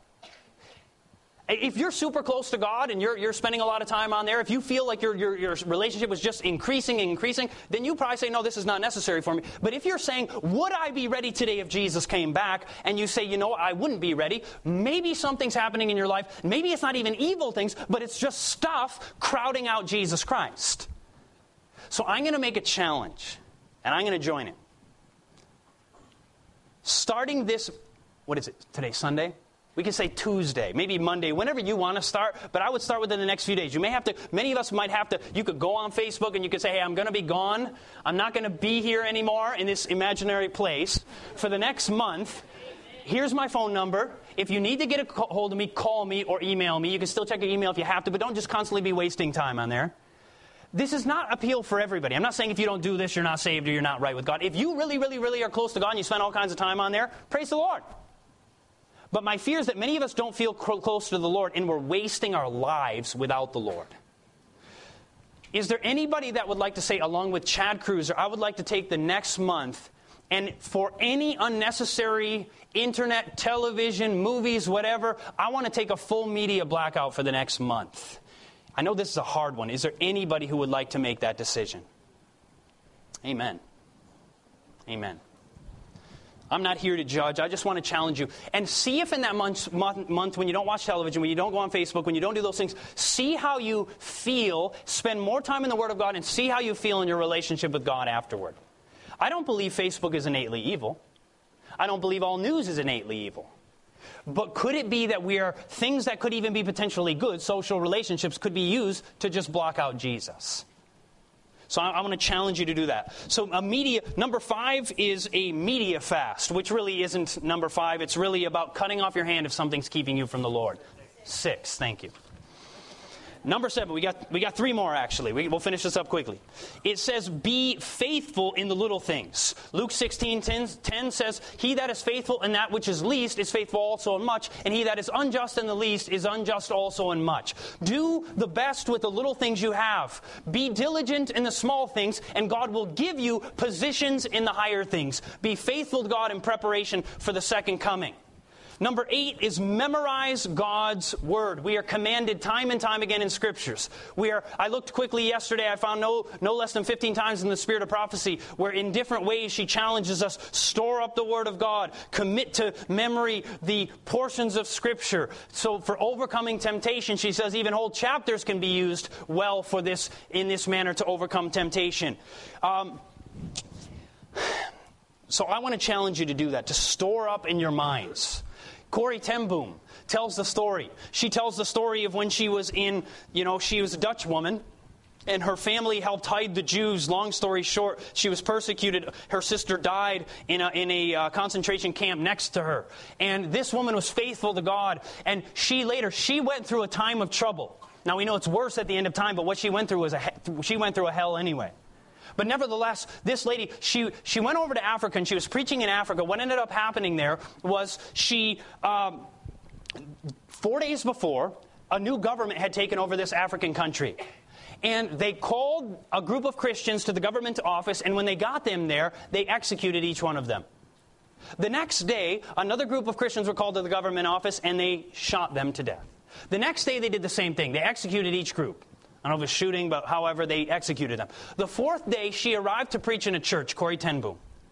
If you're super close to God and you're spending a lot of time on there, if you feel like your relationship was just increasing and increasing, then you probably say, no, this is not necessary for me. But if you're saying, would I be ready today if Jesus came back? And you say, you know what, I wouldn't be ready. Maybe something's happening in your life. Maybe it's not even evil things, but it's just stuff crowding out Jesus Christ. So I'm going to make a challenge, and I'm going to join it. Starting this, what is it, today, Sunday? We can say Tuesday, maybe Monday, whenever you want to start, but I would start within the next few days. You may have to, many of us might have to, you could go on Facebook and you could say, hey, I'm going to be gone. I'm not going to be here anymore in this imaginary place for the next month. Here's my phone number. If you need to get a hold of me, call me or email me. You can still check your email if you have to, but don't just constantly be wasting time on there. This is not appeal for everybody. I'm not saying if you don't do this, you're not saved or you're not right with God. If you really, really, really are close to God and you spend all kinds of time on there, praise the Lord. But my fear is that many of us don't feel close to the Lord and we're wasting our lives without the Lord. Is there anybody that would like to say, along with Chad Cruiser, I would like to take the next month and for any unnecessary internet, television, movies, whatever, I want to take a full media blackout for the next month. I know this is a hard one. Is there anybody who would like to make that decision? Amen. Amen. I'm not here to judge. I just want to challenge you. And see if in that month when you don't watch television, when you don't go on Facebook, when you don't do those things, see how you feel. Spend more time in the Word of God and see how you feel in your relationship with God afterward. I don't believe Facebook is innately evil. I don't believe all news is innately evil. But could it be that things that could even be potentially good, social relationships, could be used to just block out Jesus? So I want to challenge you to do that. So number 5 is a media fast, which really isn't number 5. It's really about cutting off your hand if something's keeping you from the Lord. 6, thank you. Number 7, we got 3 more actually. We'll finish this up quickly. It says, be faithful in the little things. Luke 16:10 says, he that is faithful in that which is least is faithful also in much, and he that is unjust in the least is unjust also in much. Do the best with the little things you have. Be diligent in the small things, and God will give you positions in the higher things. Be faithful to God in preparation for the second coming. Number 8 is memorize God's Word. We are commanded time and time again in Scriptures. I looked quickly yesterday. I found no less than 15 times in the Spirit of Prophecy where in different ways she challenges us, store up the Word of God, commit to memory the portions of Scripture. So for overcoming temptation, she says even whole chapters can be used well for this in this manner to overcome temptation. So I want to challenge you to do that, to store up in your minds. Corrie ten Boom tells the story. She tells the story of when she was she was a Dutch woman, and her family helped hide the Jews. Long story short, she was persecuted. Her sister died in a concentration camp next to her. And this woman was faithful to God, and she went through a time of trouble. Now we know it's worse at the end of time, but what she went through she went through a hell anyway. But nevertheless, this lady, she went over to Africa and she was preaching in Africa. What ended up happening there was 4 days before, a new government had taken over this African country. And they called a group of Christians to the government office, and when they got them there, they executed each one of them. The next day, another group of Christians were called to the government office, and they shot them to death. The next day, they did the same thing. They executed each group. I don't know if it was shooting, but however, they executed them. The 4th day, she arrived to preach in a church, Corrie ten Boom.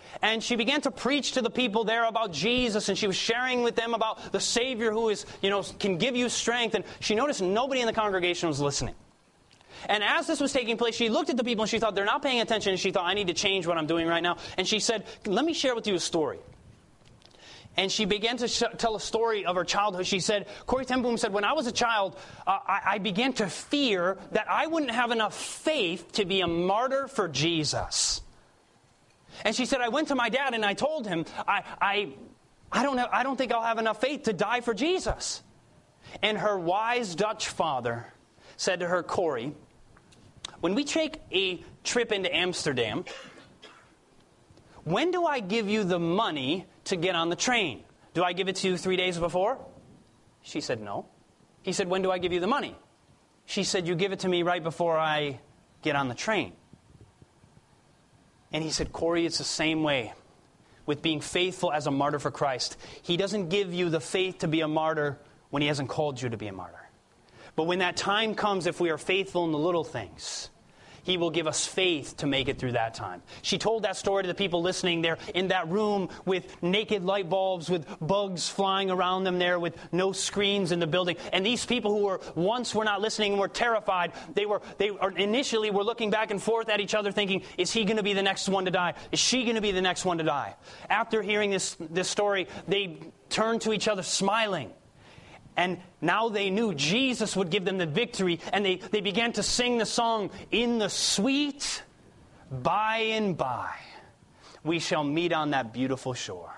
And she began to preach to the people there about Jesus, and she was sharing with them about the Savior who is, can give you strength. And she noticed nobody in the congregation was listening. And as this was taking place, she looked at the people and she thought, they're not paying attention. And she thought, I need to change what I'm doing right now. And she said, let me share with you a story. And she began to tell a story of her childhood. She said, Corrie ten Boom said, when I was a child, I began to fear that I wouldn't have enough faith to be a martyr for Jesus. And she said, I went to my dad and I told him, I don't think I'll have enough faith to die for Jesus. And her wise Dutch father said to her, Corrie, when we take a trip into Amsterdam, when do I give you the money to get on the train? Do I give it to you 3 days before? She said, no. He said, when do I give you the money? She said, you give it to me right before I get on the train. And he said, Corrie, it's the same way with being faithful as a martyr for Christ. He doesn't give you the faith to be a martyr when he hasn't called you to be a martyr. But when that time comes, if we are faithful in the little things, he will give us faith to make it through that time. She told that story to the people listening there in that room with naked light bulbs, with bugs flying around them there, with no screens in the building. And these people who were not listening and were terrified, they initially were looking back and forth at each other thinking, is he going to be the next one to die? Is she going to be the next one to die? After hearing this story, they turned to each other smiling. And now they knew Jesus would give them the victory. And they began to sing the song, in the sweet by and by, we shall meet on that beautiful shore.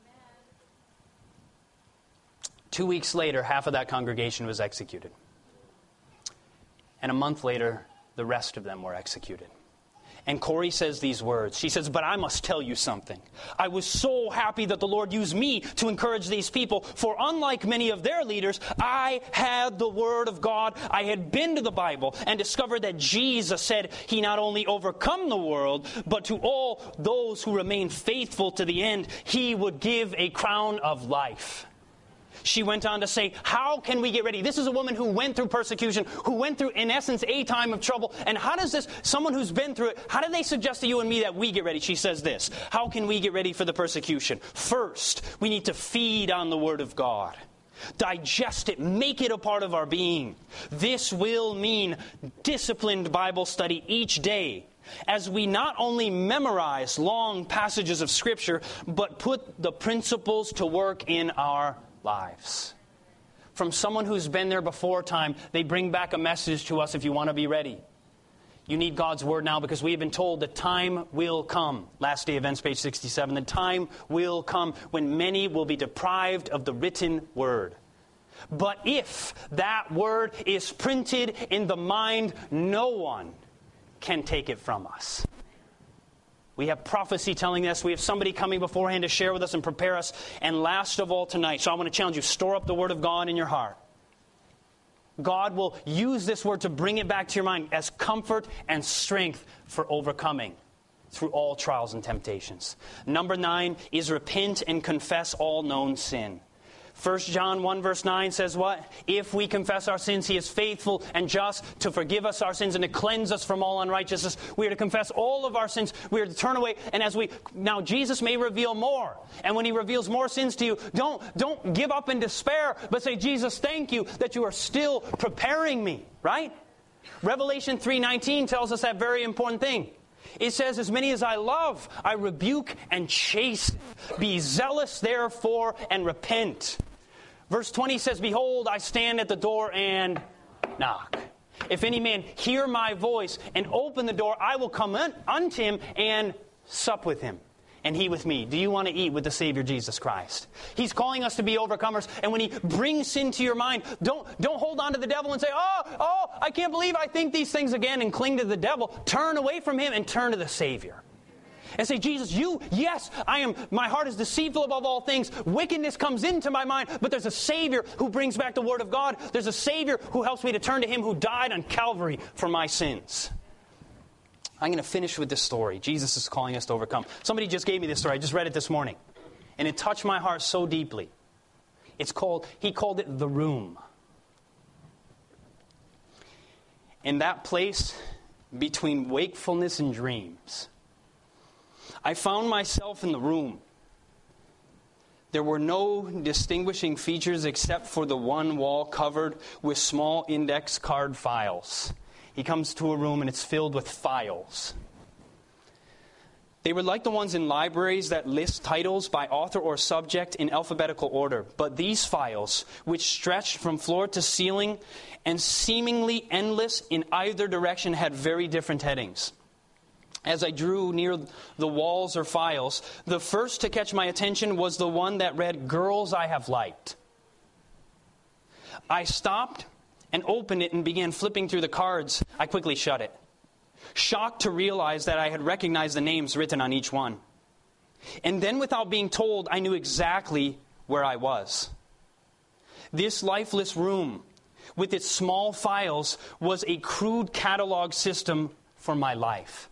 2 weeks later, half of that congregation was executed. And a month later, the rest of them were executed. And Corrie says these words. She says, but I must tell you something. I was so happy that the Lord used me to encourage these people. For unlike many of their leaders, I had the Word of God. I had been to the Bible and discovered that Jesus said he not only overcome the world, but to all those who remain faithful to the end, he would give a crown of life. She went on to say, how can we get ready? This is a woman who went through persecution, who went through, in essence, a time of trouble. And how does someone who's been through it, how do they suggest to you and me that we get ready? She says this, how can we get ready for the persecution? First, we need to feed on the Word of God. Digest it, make it a part of our being. This will mean disciplined Bible study each day, as we not only memorize long passages of Scripture, but put the principles to work in our lives. From someone who's been there before time, they bring back a message to us if you want to be ready. You need God's Word now because we have been told the time will come. Last Day Events, page 67. The time will come when many will be deprived of the written Word. But if that Word is printed in the mind, no one can take it from us. We have prophecy telling us. We have somebody coming beforehand to share with us and prepare us. And last of all tonight, so I want to challenge you, store up the Word of God in your heart. God will use this Word to bring it back to your mind as comfort and strength for overcoming through all trials and temptations. Number 9 is repent and confess all known sin. 1 John 1 verse 9 says what? If we confess our sins, he is faithful and just to forgive us our sins and to cleanse us from all unrighteousness. We are to confess all of our sins. We are to turn away. And now Jesus may reveal more. And when he reveals more sins to you, don't give up in despair, but say, Jesus, thank you that you are still preparing me, right? Revelation 3:19 tells us that very important thing. It says, as many as I love, I rebuke and chasten. Be zealous, therefore, and repent. Verse 20 says, behold, I stand at the door and knock. If any man hear my voice and open the door, I will come unto him and sup with him, and he with me. Do you want to eat with the Savior Jesus Christ? He's calling us to be overcomers. And when he brings sin to your mind, don't hold on to the devil and say, oh, I can't believe I think these things again, and cling to the devil. Turn away from him and turn to the Savior. And say, Jesus, my heart is deceitful above all things. Wickedness comes into my mind, but there's a Savior who brings back the Word of God. There's a Savior who helps me to turn to him who died on Calvary for my sins. I'm going to finish with this story. Jesus is calling us to overcome. Somebody just gave me this story. I just read it this morning. And it touched my heart so deeply. He called it The Room. In that place between wakefulness and dreams, I found myself in the room. There were no distinguishing features except for the one wall covered with small index card files. He comes to a room and it's filled with files. They were like the ones in libraries that list titles by author or subject in alphabetical order. But these files, which stretched from floor to ceiling and seemingly endless in either direction, had very different headings. As I drew near the walls or files, the first to catch my attention was the one that read, "Girls I Have Liked." I stopped and opened it and began flipping through the cards. I quickly shut it, shocked to realize that I had recognized the names written on each one. And then, without being told, I knew exactly where I was. This lifeless room, with its small files, was a crude catalog system for my life.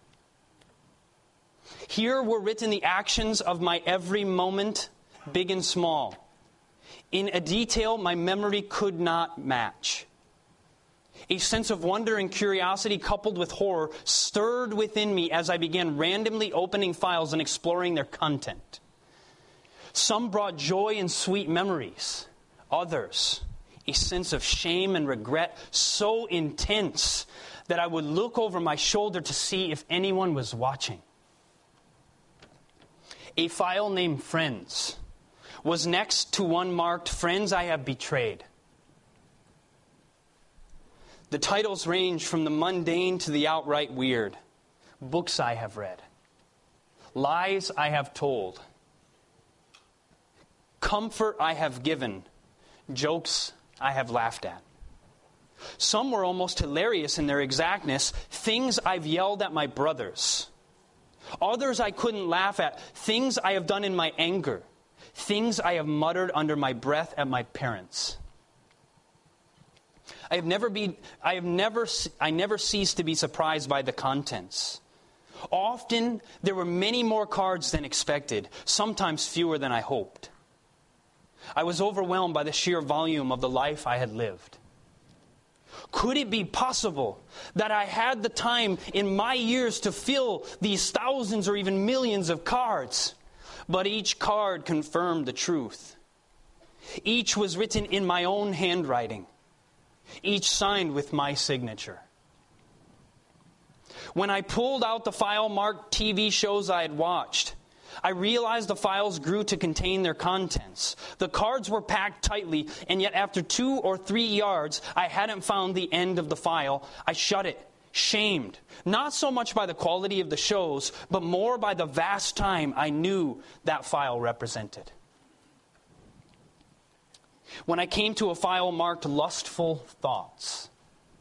Here were written the actions of my every moment, big and small, in a detail my memory could not match. A sense of wonder and curiosity coupled with horror stirred within me as I began randomly opening files and exploring their content. Some brought joy and sweet memories. Others, a sense of shame and regret so intense that I would look over my shoulder to see if anyone was watching. A file named Friends was next to one marked Friends I Have Betrayed. The titles range from the mundane to the outright weird. Books I have read. Lies I have told. Comfort I have given. Jokes I have laughed at. Some were almost hilarious in their exactness. Things I've yelled at my brothers. Others I couldn't laugh at. Things I have done in my anger. Things I have muttered under my breath at my parents. I never ceased to be surprised by the contents. Often there were many more cards than expected, sometimes fewer than I hoped. I was overwhelmed by the sheer volume of the life I had lived. Could it be possible that I had the time in my years to fill these thousands or even millions of cards? But each card confirmed the truth. Each was written in my own handwriting. Each signed with my signature. When I pulled out the file marked TV shows I had watched, I realized the files grew to contain their contents. The cards were packed tightly, and yet after 2 or 3 yards, I hadn't found the end of the file. I shut it, shamed, not so much by the quality of the shows, but more by the vast time I knew that file represented. When I came to a file marked Lustful Thoughts,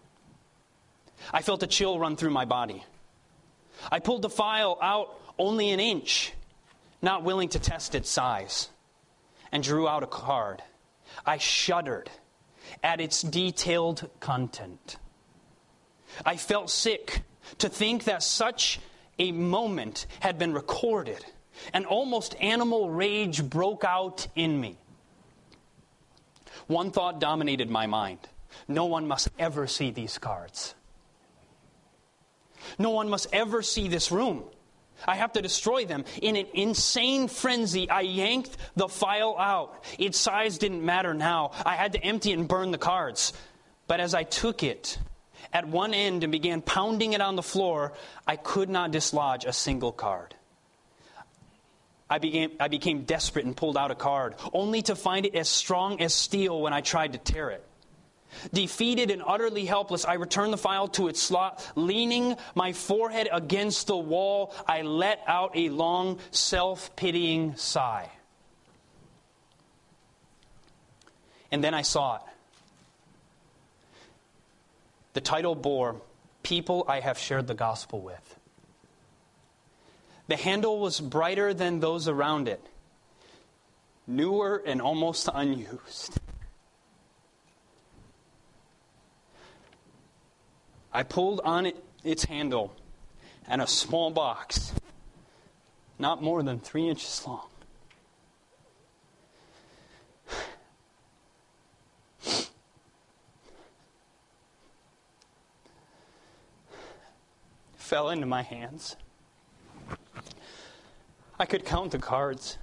I felt a chill run through my body. I pulled the file out only an inch, not willing to test its size, and drew out a card. I shuddered at its detailed content. I felt sick to think that such a moment had been recorded, and almost animal rage broke out in me. One thought dominated my mind. No one must ever see these cards. No one must ever see this room. I have to destroy them. In an insane frenzy, I yanked the file out. Its size didn't matter now. I had to empty it and burn the cards. But as I took it at one end and began pounding it on the floor, I could not dislodge a single card. I became desperate and pulled out a card, only to find it as strong as steel when I tried to tear it. Defeated and utterly helpless, I returned the file to its slot. Leaning my forehead against the wall, I let out a long, self-pitying sigh. And then I saw it. The title bore, People I Have Shared the Gospel With. The handle was brighter than those around it, newer and almost unused. I pulled on its handle, and a small box, not more than 3 inches long, fell into my hands. I could count the cards.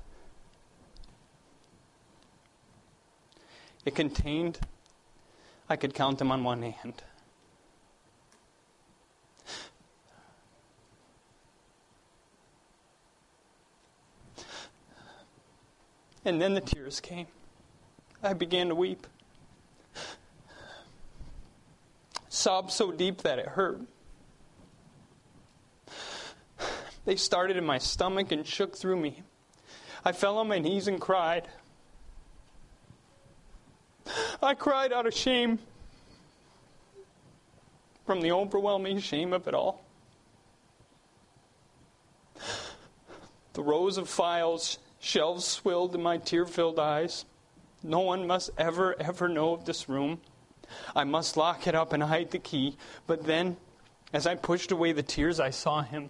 It contained, I could count them on one hand. And then the tears came. I began to weep. Sobbed so deep that it hurt. They started in my stomach and shook through me. I fell on my knees and cried. I cried out of shame from the overwhelming shame of it all. The rows of files, shelves swilled in my tear-filled eyes. No one must ever know of this room. I must lock it up and hide the key. But then, as I pushed away the tears, I saw him.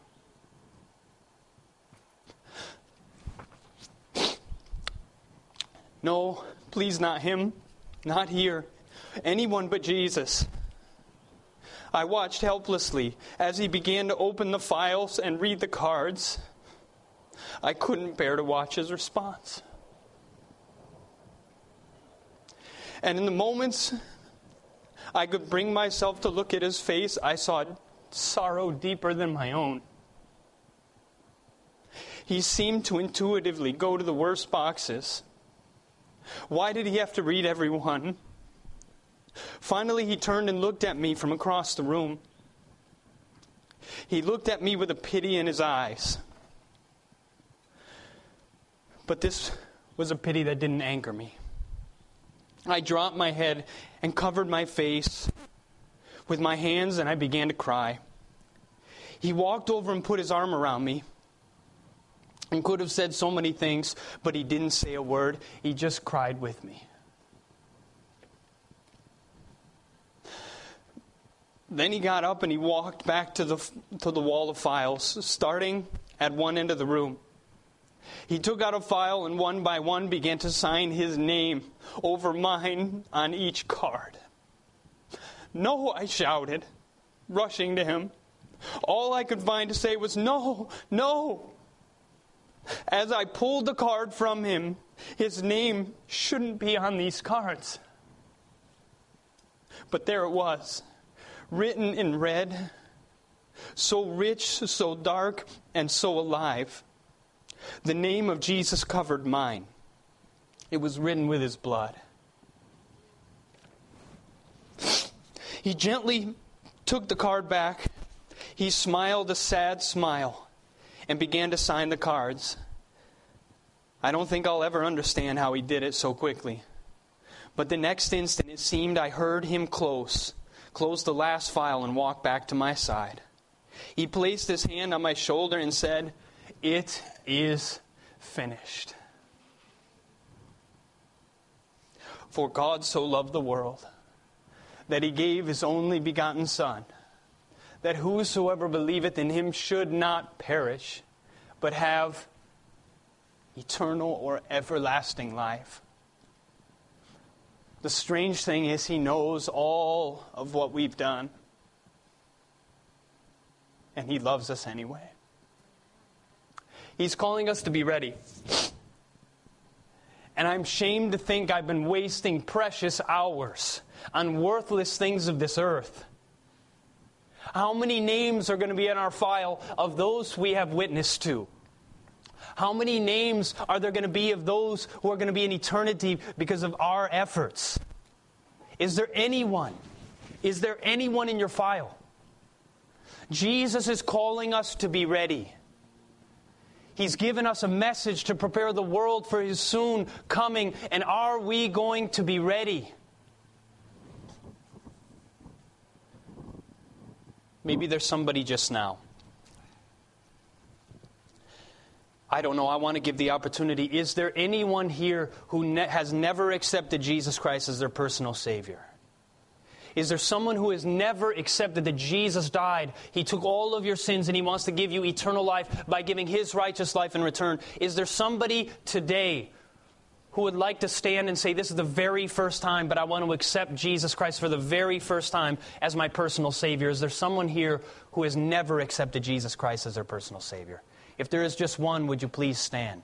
No, please, not him. Not here. Anyone but Jesus. I watched helplessly as he began to open the files and read the cards. I couldn't bear to watch his response. And in the moments I could bring myself to look at his face, I saw sorrow deeper than my own. He seemed to intuitively go to the worst boxes. Why did he have to read every one? Finally, he turned and looked at me from across the room. He looked at me with a pity in his eyes. But this was a pity that didn't anchor me. I dropped my head and covered my face with my hands, and I began to cry. He walked over and put his arm around me and could have said so many things, but he didn't say a word. He just cried with me. Then he got up and he walked back to the wall of files, starting at one end of the room. He took out a file and one by one began to sign his name over mine on each card. No, I shouted, rushing to him. All I could find to say was, no, no. As I pulled the card from him, his name shouldn't be on these cards. But there it was, written in red, so rich, so dark, and so alive. The name of Jesus covered mine. It was written with his blood. He gently took the card back. He smiled a sad smile and began to sign the cards. I don't think I'll ever understand how he did it so quickly. But the next instant it seemed I heard him close the last file and walk back to my side. He placed his hand on my shoulder and said, "It is finished." For God so loved the world that he gave his only begotten Son, that whosoever believeth in him should not perish, but have eternal or everlasting life. The strange thing is he knows all of what we've done, and he loves us anyway. He's calling us to be ready. And I'm ashamed to think I've been wasting precious hours on worthless things of this earth. How many names are going to be in our file of those we have witnessed to? How many names are there going to be of those who are going to be in eternity because of our efforts? Is there anyone? Is there anyone in your file? Jesus is calling us to be ready. He's given us a message to prepare the world for his soon coming. And are we going to be ready? Maybe there's somebody just now. I don't know. I want to give the opportunity. Is there anyone here who has never accepted Jesus Christ as their personal Savior? Is there someone who has never accepted that Jesus died? He took all of your sins and he wants to give you eternal life by giving his righteous life in return. Is there somebody today who would like to stand and say, this is the very first time, but I want to accept Jesus Christ for the very first time as my personal Savior? Is there someone here who has never accepted Jesus Christ as their personal Savior? If there is just one, would you please stand?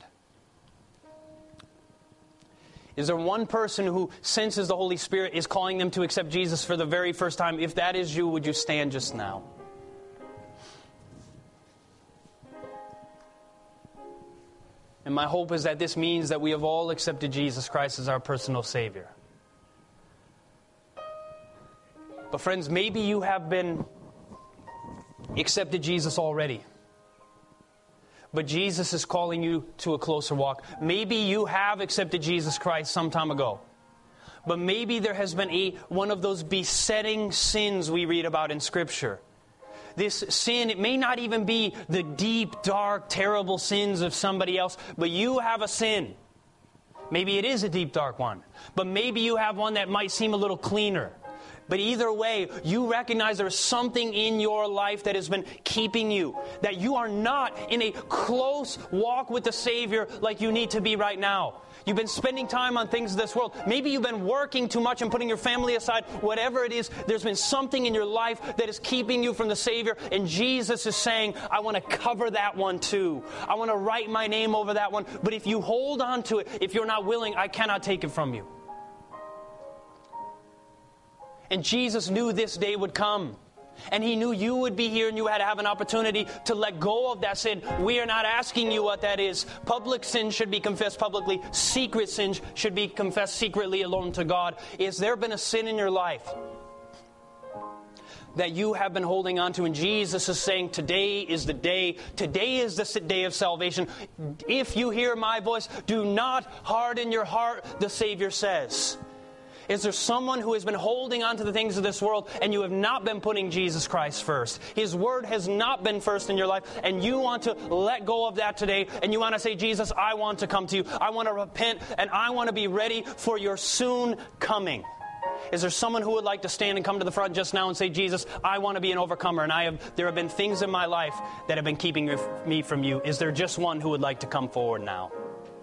Is there one person who senses the Holy Spirit is calling them to accept Jesus for the very first time? If that is you, would you stand just now? And my hope is that this means that we have all accepted Jesus Christ as our personal Savior. But friends, maybe you have been accepted Jesus already. But Jesus is calling you to a closer walk. Maybe you have accepted Jesus Christ some time ago. But maybe there has been one of those besetting sins we read about in Scripture. This sin, it may not even be the deep, dark, terrible sins of somebody else, but you have a sin. Maybe it is a deep, dark one. But maybe you have one that might seem a little cleaner. But either way, you recognize there's something in your life that has been keeping you. That you are not in a close walk with the Savior like you need to be right now. You've been spending time on things of this world. Maybe you've been working too much and putting your family aside. Whatever it is, there's been something in your life that is keeping you from the Savior. And Jesus is saying, I want to cover that one too. I want to write my name over that one. But if you hold on to it, if you're not willing, I cannot take it from you. And Jesus knew this day would come. And He knew you would be here and you had to have an opportunity to let go of that sin. We are not asking you what that is. Public sin should be confessed publicly. Secret sin should be confessed secretly alone to God. Has there been a sin in your life that you have been holding on to? And Jesus is saying, today is the day. Today is the day of salvation. If you hear my voice, do not harden your heart, the Savior says. Is there someone who has been holding on to the things of this world and you have not been putting Jesus Christ first? His Word has not been first in your life, and you want to let go of that today, and you want to say, Jesus, I want to come to you. I want to repent, and I want to be ready for your soon coming. Is there someone who would like to stand and come to the front just now and say, Jesus, I want to be an overcomer, and there have been things in my life that have been keeping me from you. Is there just one who would like to come forward now?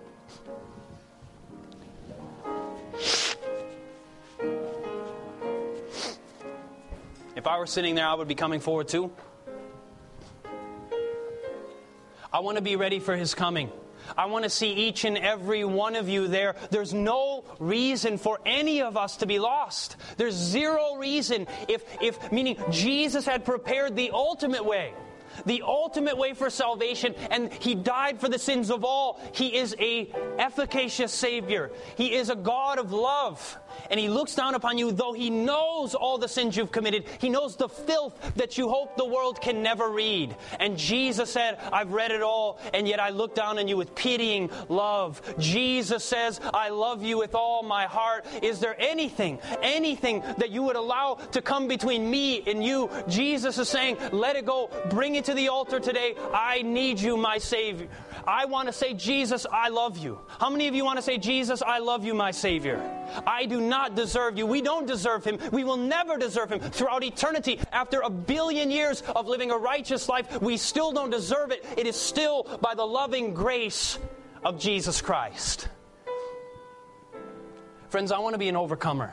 If I were sitting there, I would be coming forward too. I want to be ready for His coming. I want to see each and every one of you there. There's no reason for any of us to be lost. There's zero reason meaning Jesus had prepared the ultimate way. The ultimate way for salvation, and He died for the sins of all. He is a efficacious Savior. He is a God of love. And He looks down upon you, though He knows all the sins you've committed. He knows the filth that you hope the world can never read. And Jesus said, I've read it all, and yet I look down on you with pitying love. Jesus says, I love you with all my heart. Is there anything that you would allow to come between me and you? Jesus is saying, let it go. Bring it to the altar today. I need you, my Savior. I want to say, Jesus, I love you. How many of you want to say, Jesus, I love you, my Savior? I do not deserve you. We don't deserve Him. We will never deserve Him. Throughout eternity, after 1 billion years of living a righteous life, we still don't deserve it. It is still by the loving grace of Jesus Christ. Friends, I want to be an overcomer.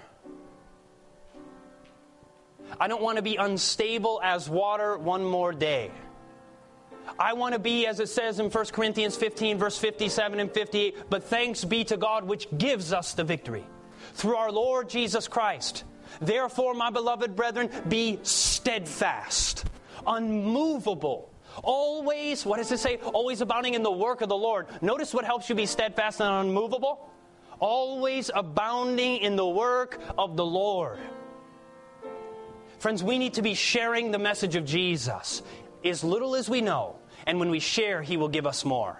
I don't want to be unstable as water one more day. I want to be, as it says in 1 Corinthians 15, verse 57 and 58, but thanks be to God which gives us the victory through our Lord Jesus Christ. Therefore, my beloved brethren, be steadfast, unmovable, always, what does it say? Always abounding in the work of the Lord. Notice what helps you be steadfast and unmovable. Always abounding in the work of the Lord. Friends, we need to be sharing the message of Jesus as little as we know. And when we share, He will give us more.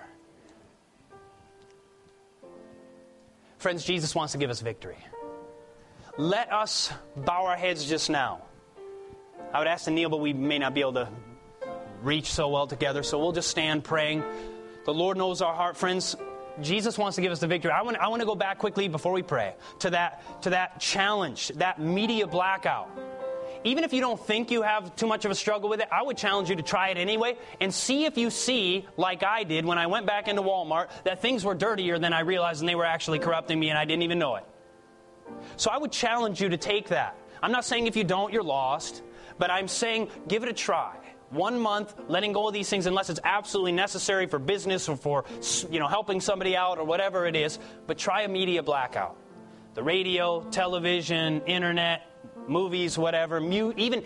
Friends, Jesus wants to give us victory. Let us bow our heads just now. I would ask to kneel, but we may not be able to reach so well together. So we'll just stand praying. The Lord knows our heart, friends. Jesus wants to give us the victory. I want to go back quickly before we pray to that challenge, that media blackout. Even if you don't think you have too much of a struggle with it, I would challenge you to try it anyway and see if you see, like I did when I went back into Walmart, that things were dirtier than I realized and they were actually corrupting me and I didn't even know it. So I would challenge you to take that. I'm not saying if you don't, you're lost, but I'm saying give it a try. 1 month, letting go of these things unless it's absolutely necessary for business or for, helping somebody out or whatever it is. But try a media blackout. The radio, television, internet, movies, whatever. Even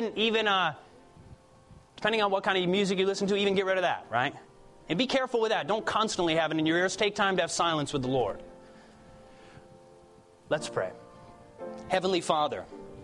depending on what kind of music you listen to, even get rid of that, right? And be careful with that. Don't constantly have it in your ears. Take time to have silence with the Lord. Let's pray. Heavenly Father,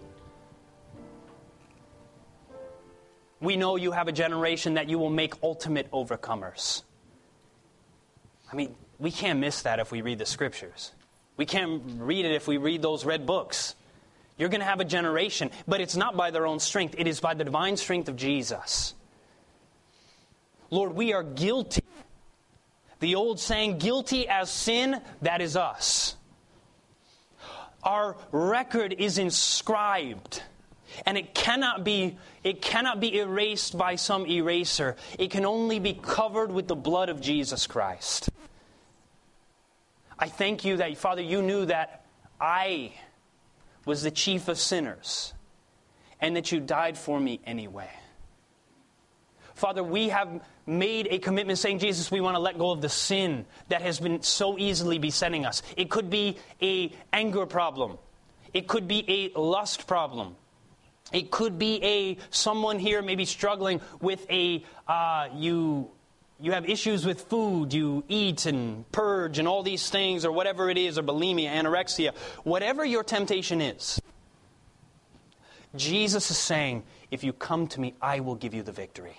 we know you have a generation that you will make ultimate overcomers. I mean, we can't miss that if we read the Scriptures. We can't read it if we read those red books. You're going to have a generation, but it's not by their own strength. It is by the divine strength of Jesus. Lord, we are guilty. The old saying, guilty as sin, that is us. Our record is inscribed, and it cannot be erased by some eraser. It can only be covered with the blood of Jesus Christ. I thank you that, Father, you knew that I was the chief of sinners, and that you died for me anyway. Father, we have made a commitment saying, Jesus, we want to let go of the sin that has been so easily besetting us. It could be an anger problem. It could be a lust problem. It could be someone here maybe struggling with you have issues with food, you eat and purge and all these things, or whatever it is, or bulimia, anorexia, whatever your temptation is. Jesus is saying, if you come to me, I will give you the victory.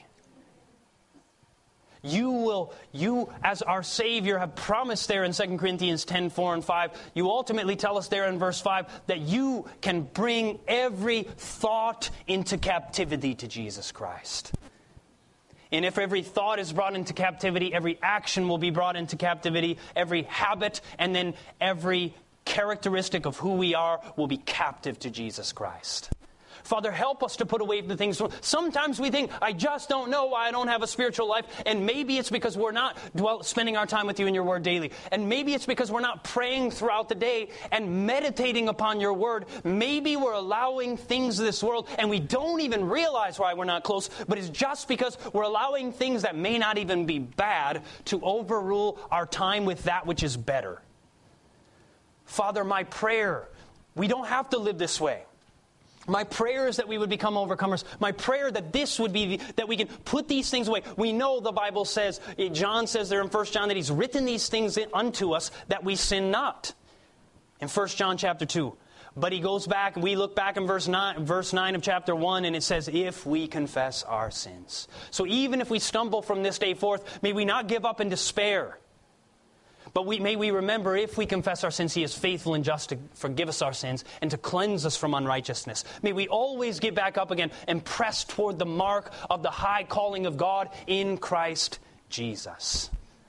You, as our Savior, have promised there in 2 Corinthians 10, 4 and 5, you ultimately tell us there in verse 5 that you can bring every thought into captivity to Jesus Christ. And if every thought is brought into captivity, every action will be brought into captivity, every habit, and then every characteristic of who we are will be captive to Jesus Christ. Father, help us to put away the things. Sometimes we think, I just don't know why I don't have a spiritual life. And maybe it's because we're not spending our time with you in your word daily. And maybe it's because we're not praying throughout the day and meditating upon your word. Maybe we're allowing things of this world and we don't even realize why we're not close. But it's just because we're allowing things that may not even be bad to overrule our time with that which is better. Father, my prayer, we don't have to live this way. My prayer is that we would become overcomers. My prayer that this would be, that we can put these things away. We know the Bible says, John says there in 1 John that he's written these things unto us that we sin not. In 1 John chapter 2. But he goes back, we look back in verse 9 of chapter 1, and it says, if we confess our sins. So even if we stumble from this day forth, may we not give up in despair. But may we remember, if we confess our sins, He is faithful and just to forgive us our sins and to cleanse us from unrighteousness. May we always get back up again and press toward the mark of the high calling of God in Christ Jesus.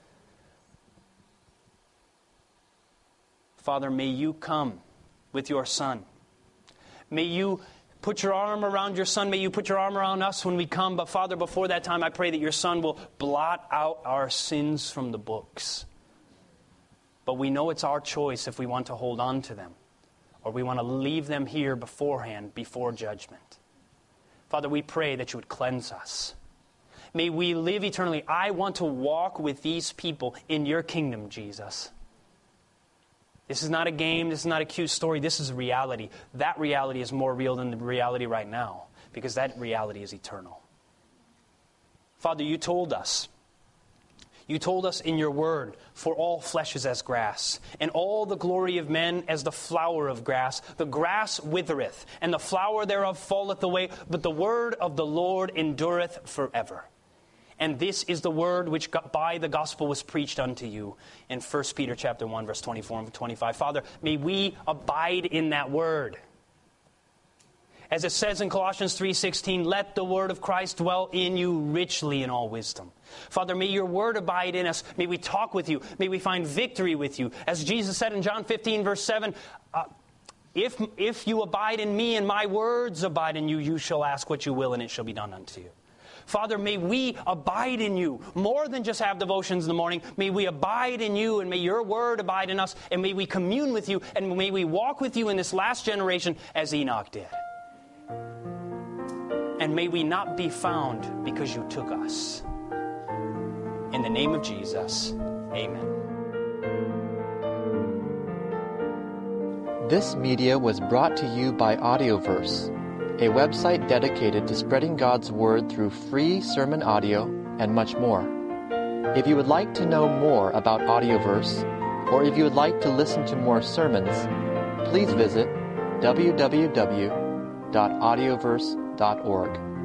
Father, may you come with your Son. May you put your arm around your Son. May you put your arm around us when we come. But Father, before that time, I pray that your Son will blot out our sins from the books. But we know it's our choice if we want to hold on to them or we want to leave them here beforehand, before judgment. Father, we pray that you would cleanse us. May we live eternally. I want to walk with these people in your kingdom, Jesus. This is not a game. This is not a cute story. This is reality. That reality is more real than the reality right now because that reality is eternal. Father, you told us in your word, for all flesh is as grass, and all the glory of men as the flower of grass. The grass withereth, and the flower thereof falleth away, but the word of the Lord endureth forever. And this is the word which by the gospel was preached unto you in 1 Peter chapter 1, verse 24 and 25. Father, may we abide in that word. As it says in Colossians 3:16, let the word of Christ dwell in you richly in all wisdom. Father, may your word abide in us. May we talk with you. May we find victory with you. As Jesus said in John 15, verse 7, if you abide in me and my words abide in you, you shall ask what you will and it shall be done unto you. Father, may we abide in you more than just have devotions in the morning. May we abide in you and may your word abide in us and may we commune with you and may we walk with you in this last generation as Enoch did. and may we not be found because you took us. In the name of Jesus, amen. This media was brought to you by Audioverse, a website dedicated to spreading God's Word through free sermon audio and much more. If you would like to know more about Audioverse, or if you would like to listen to more sermons, please visit www.audioverse.org.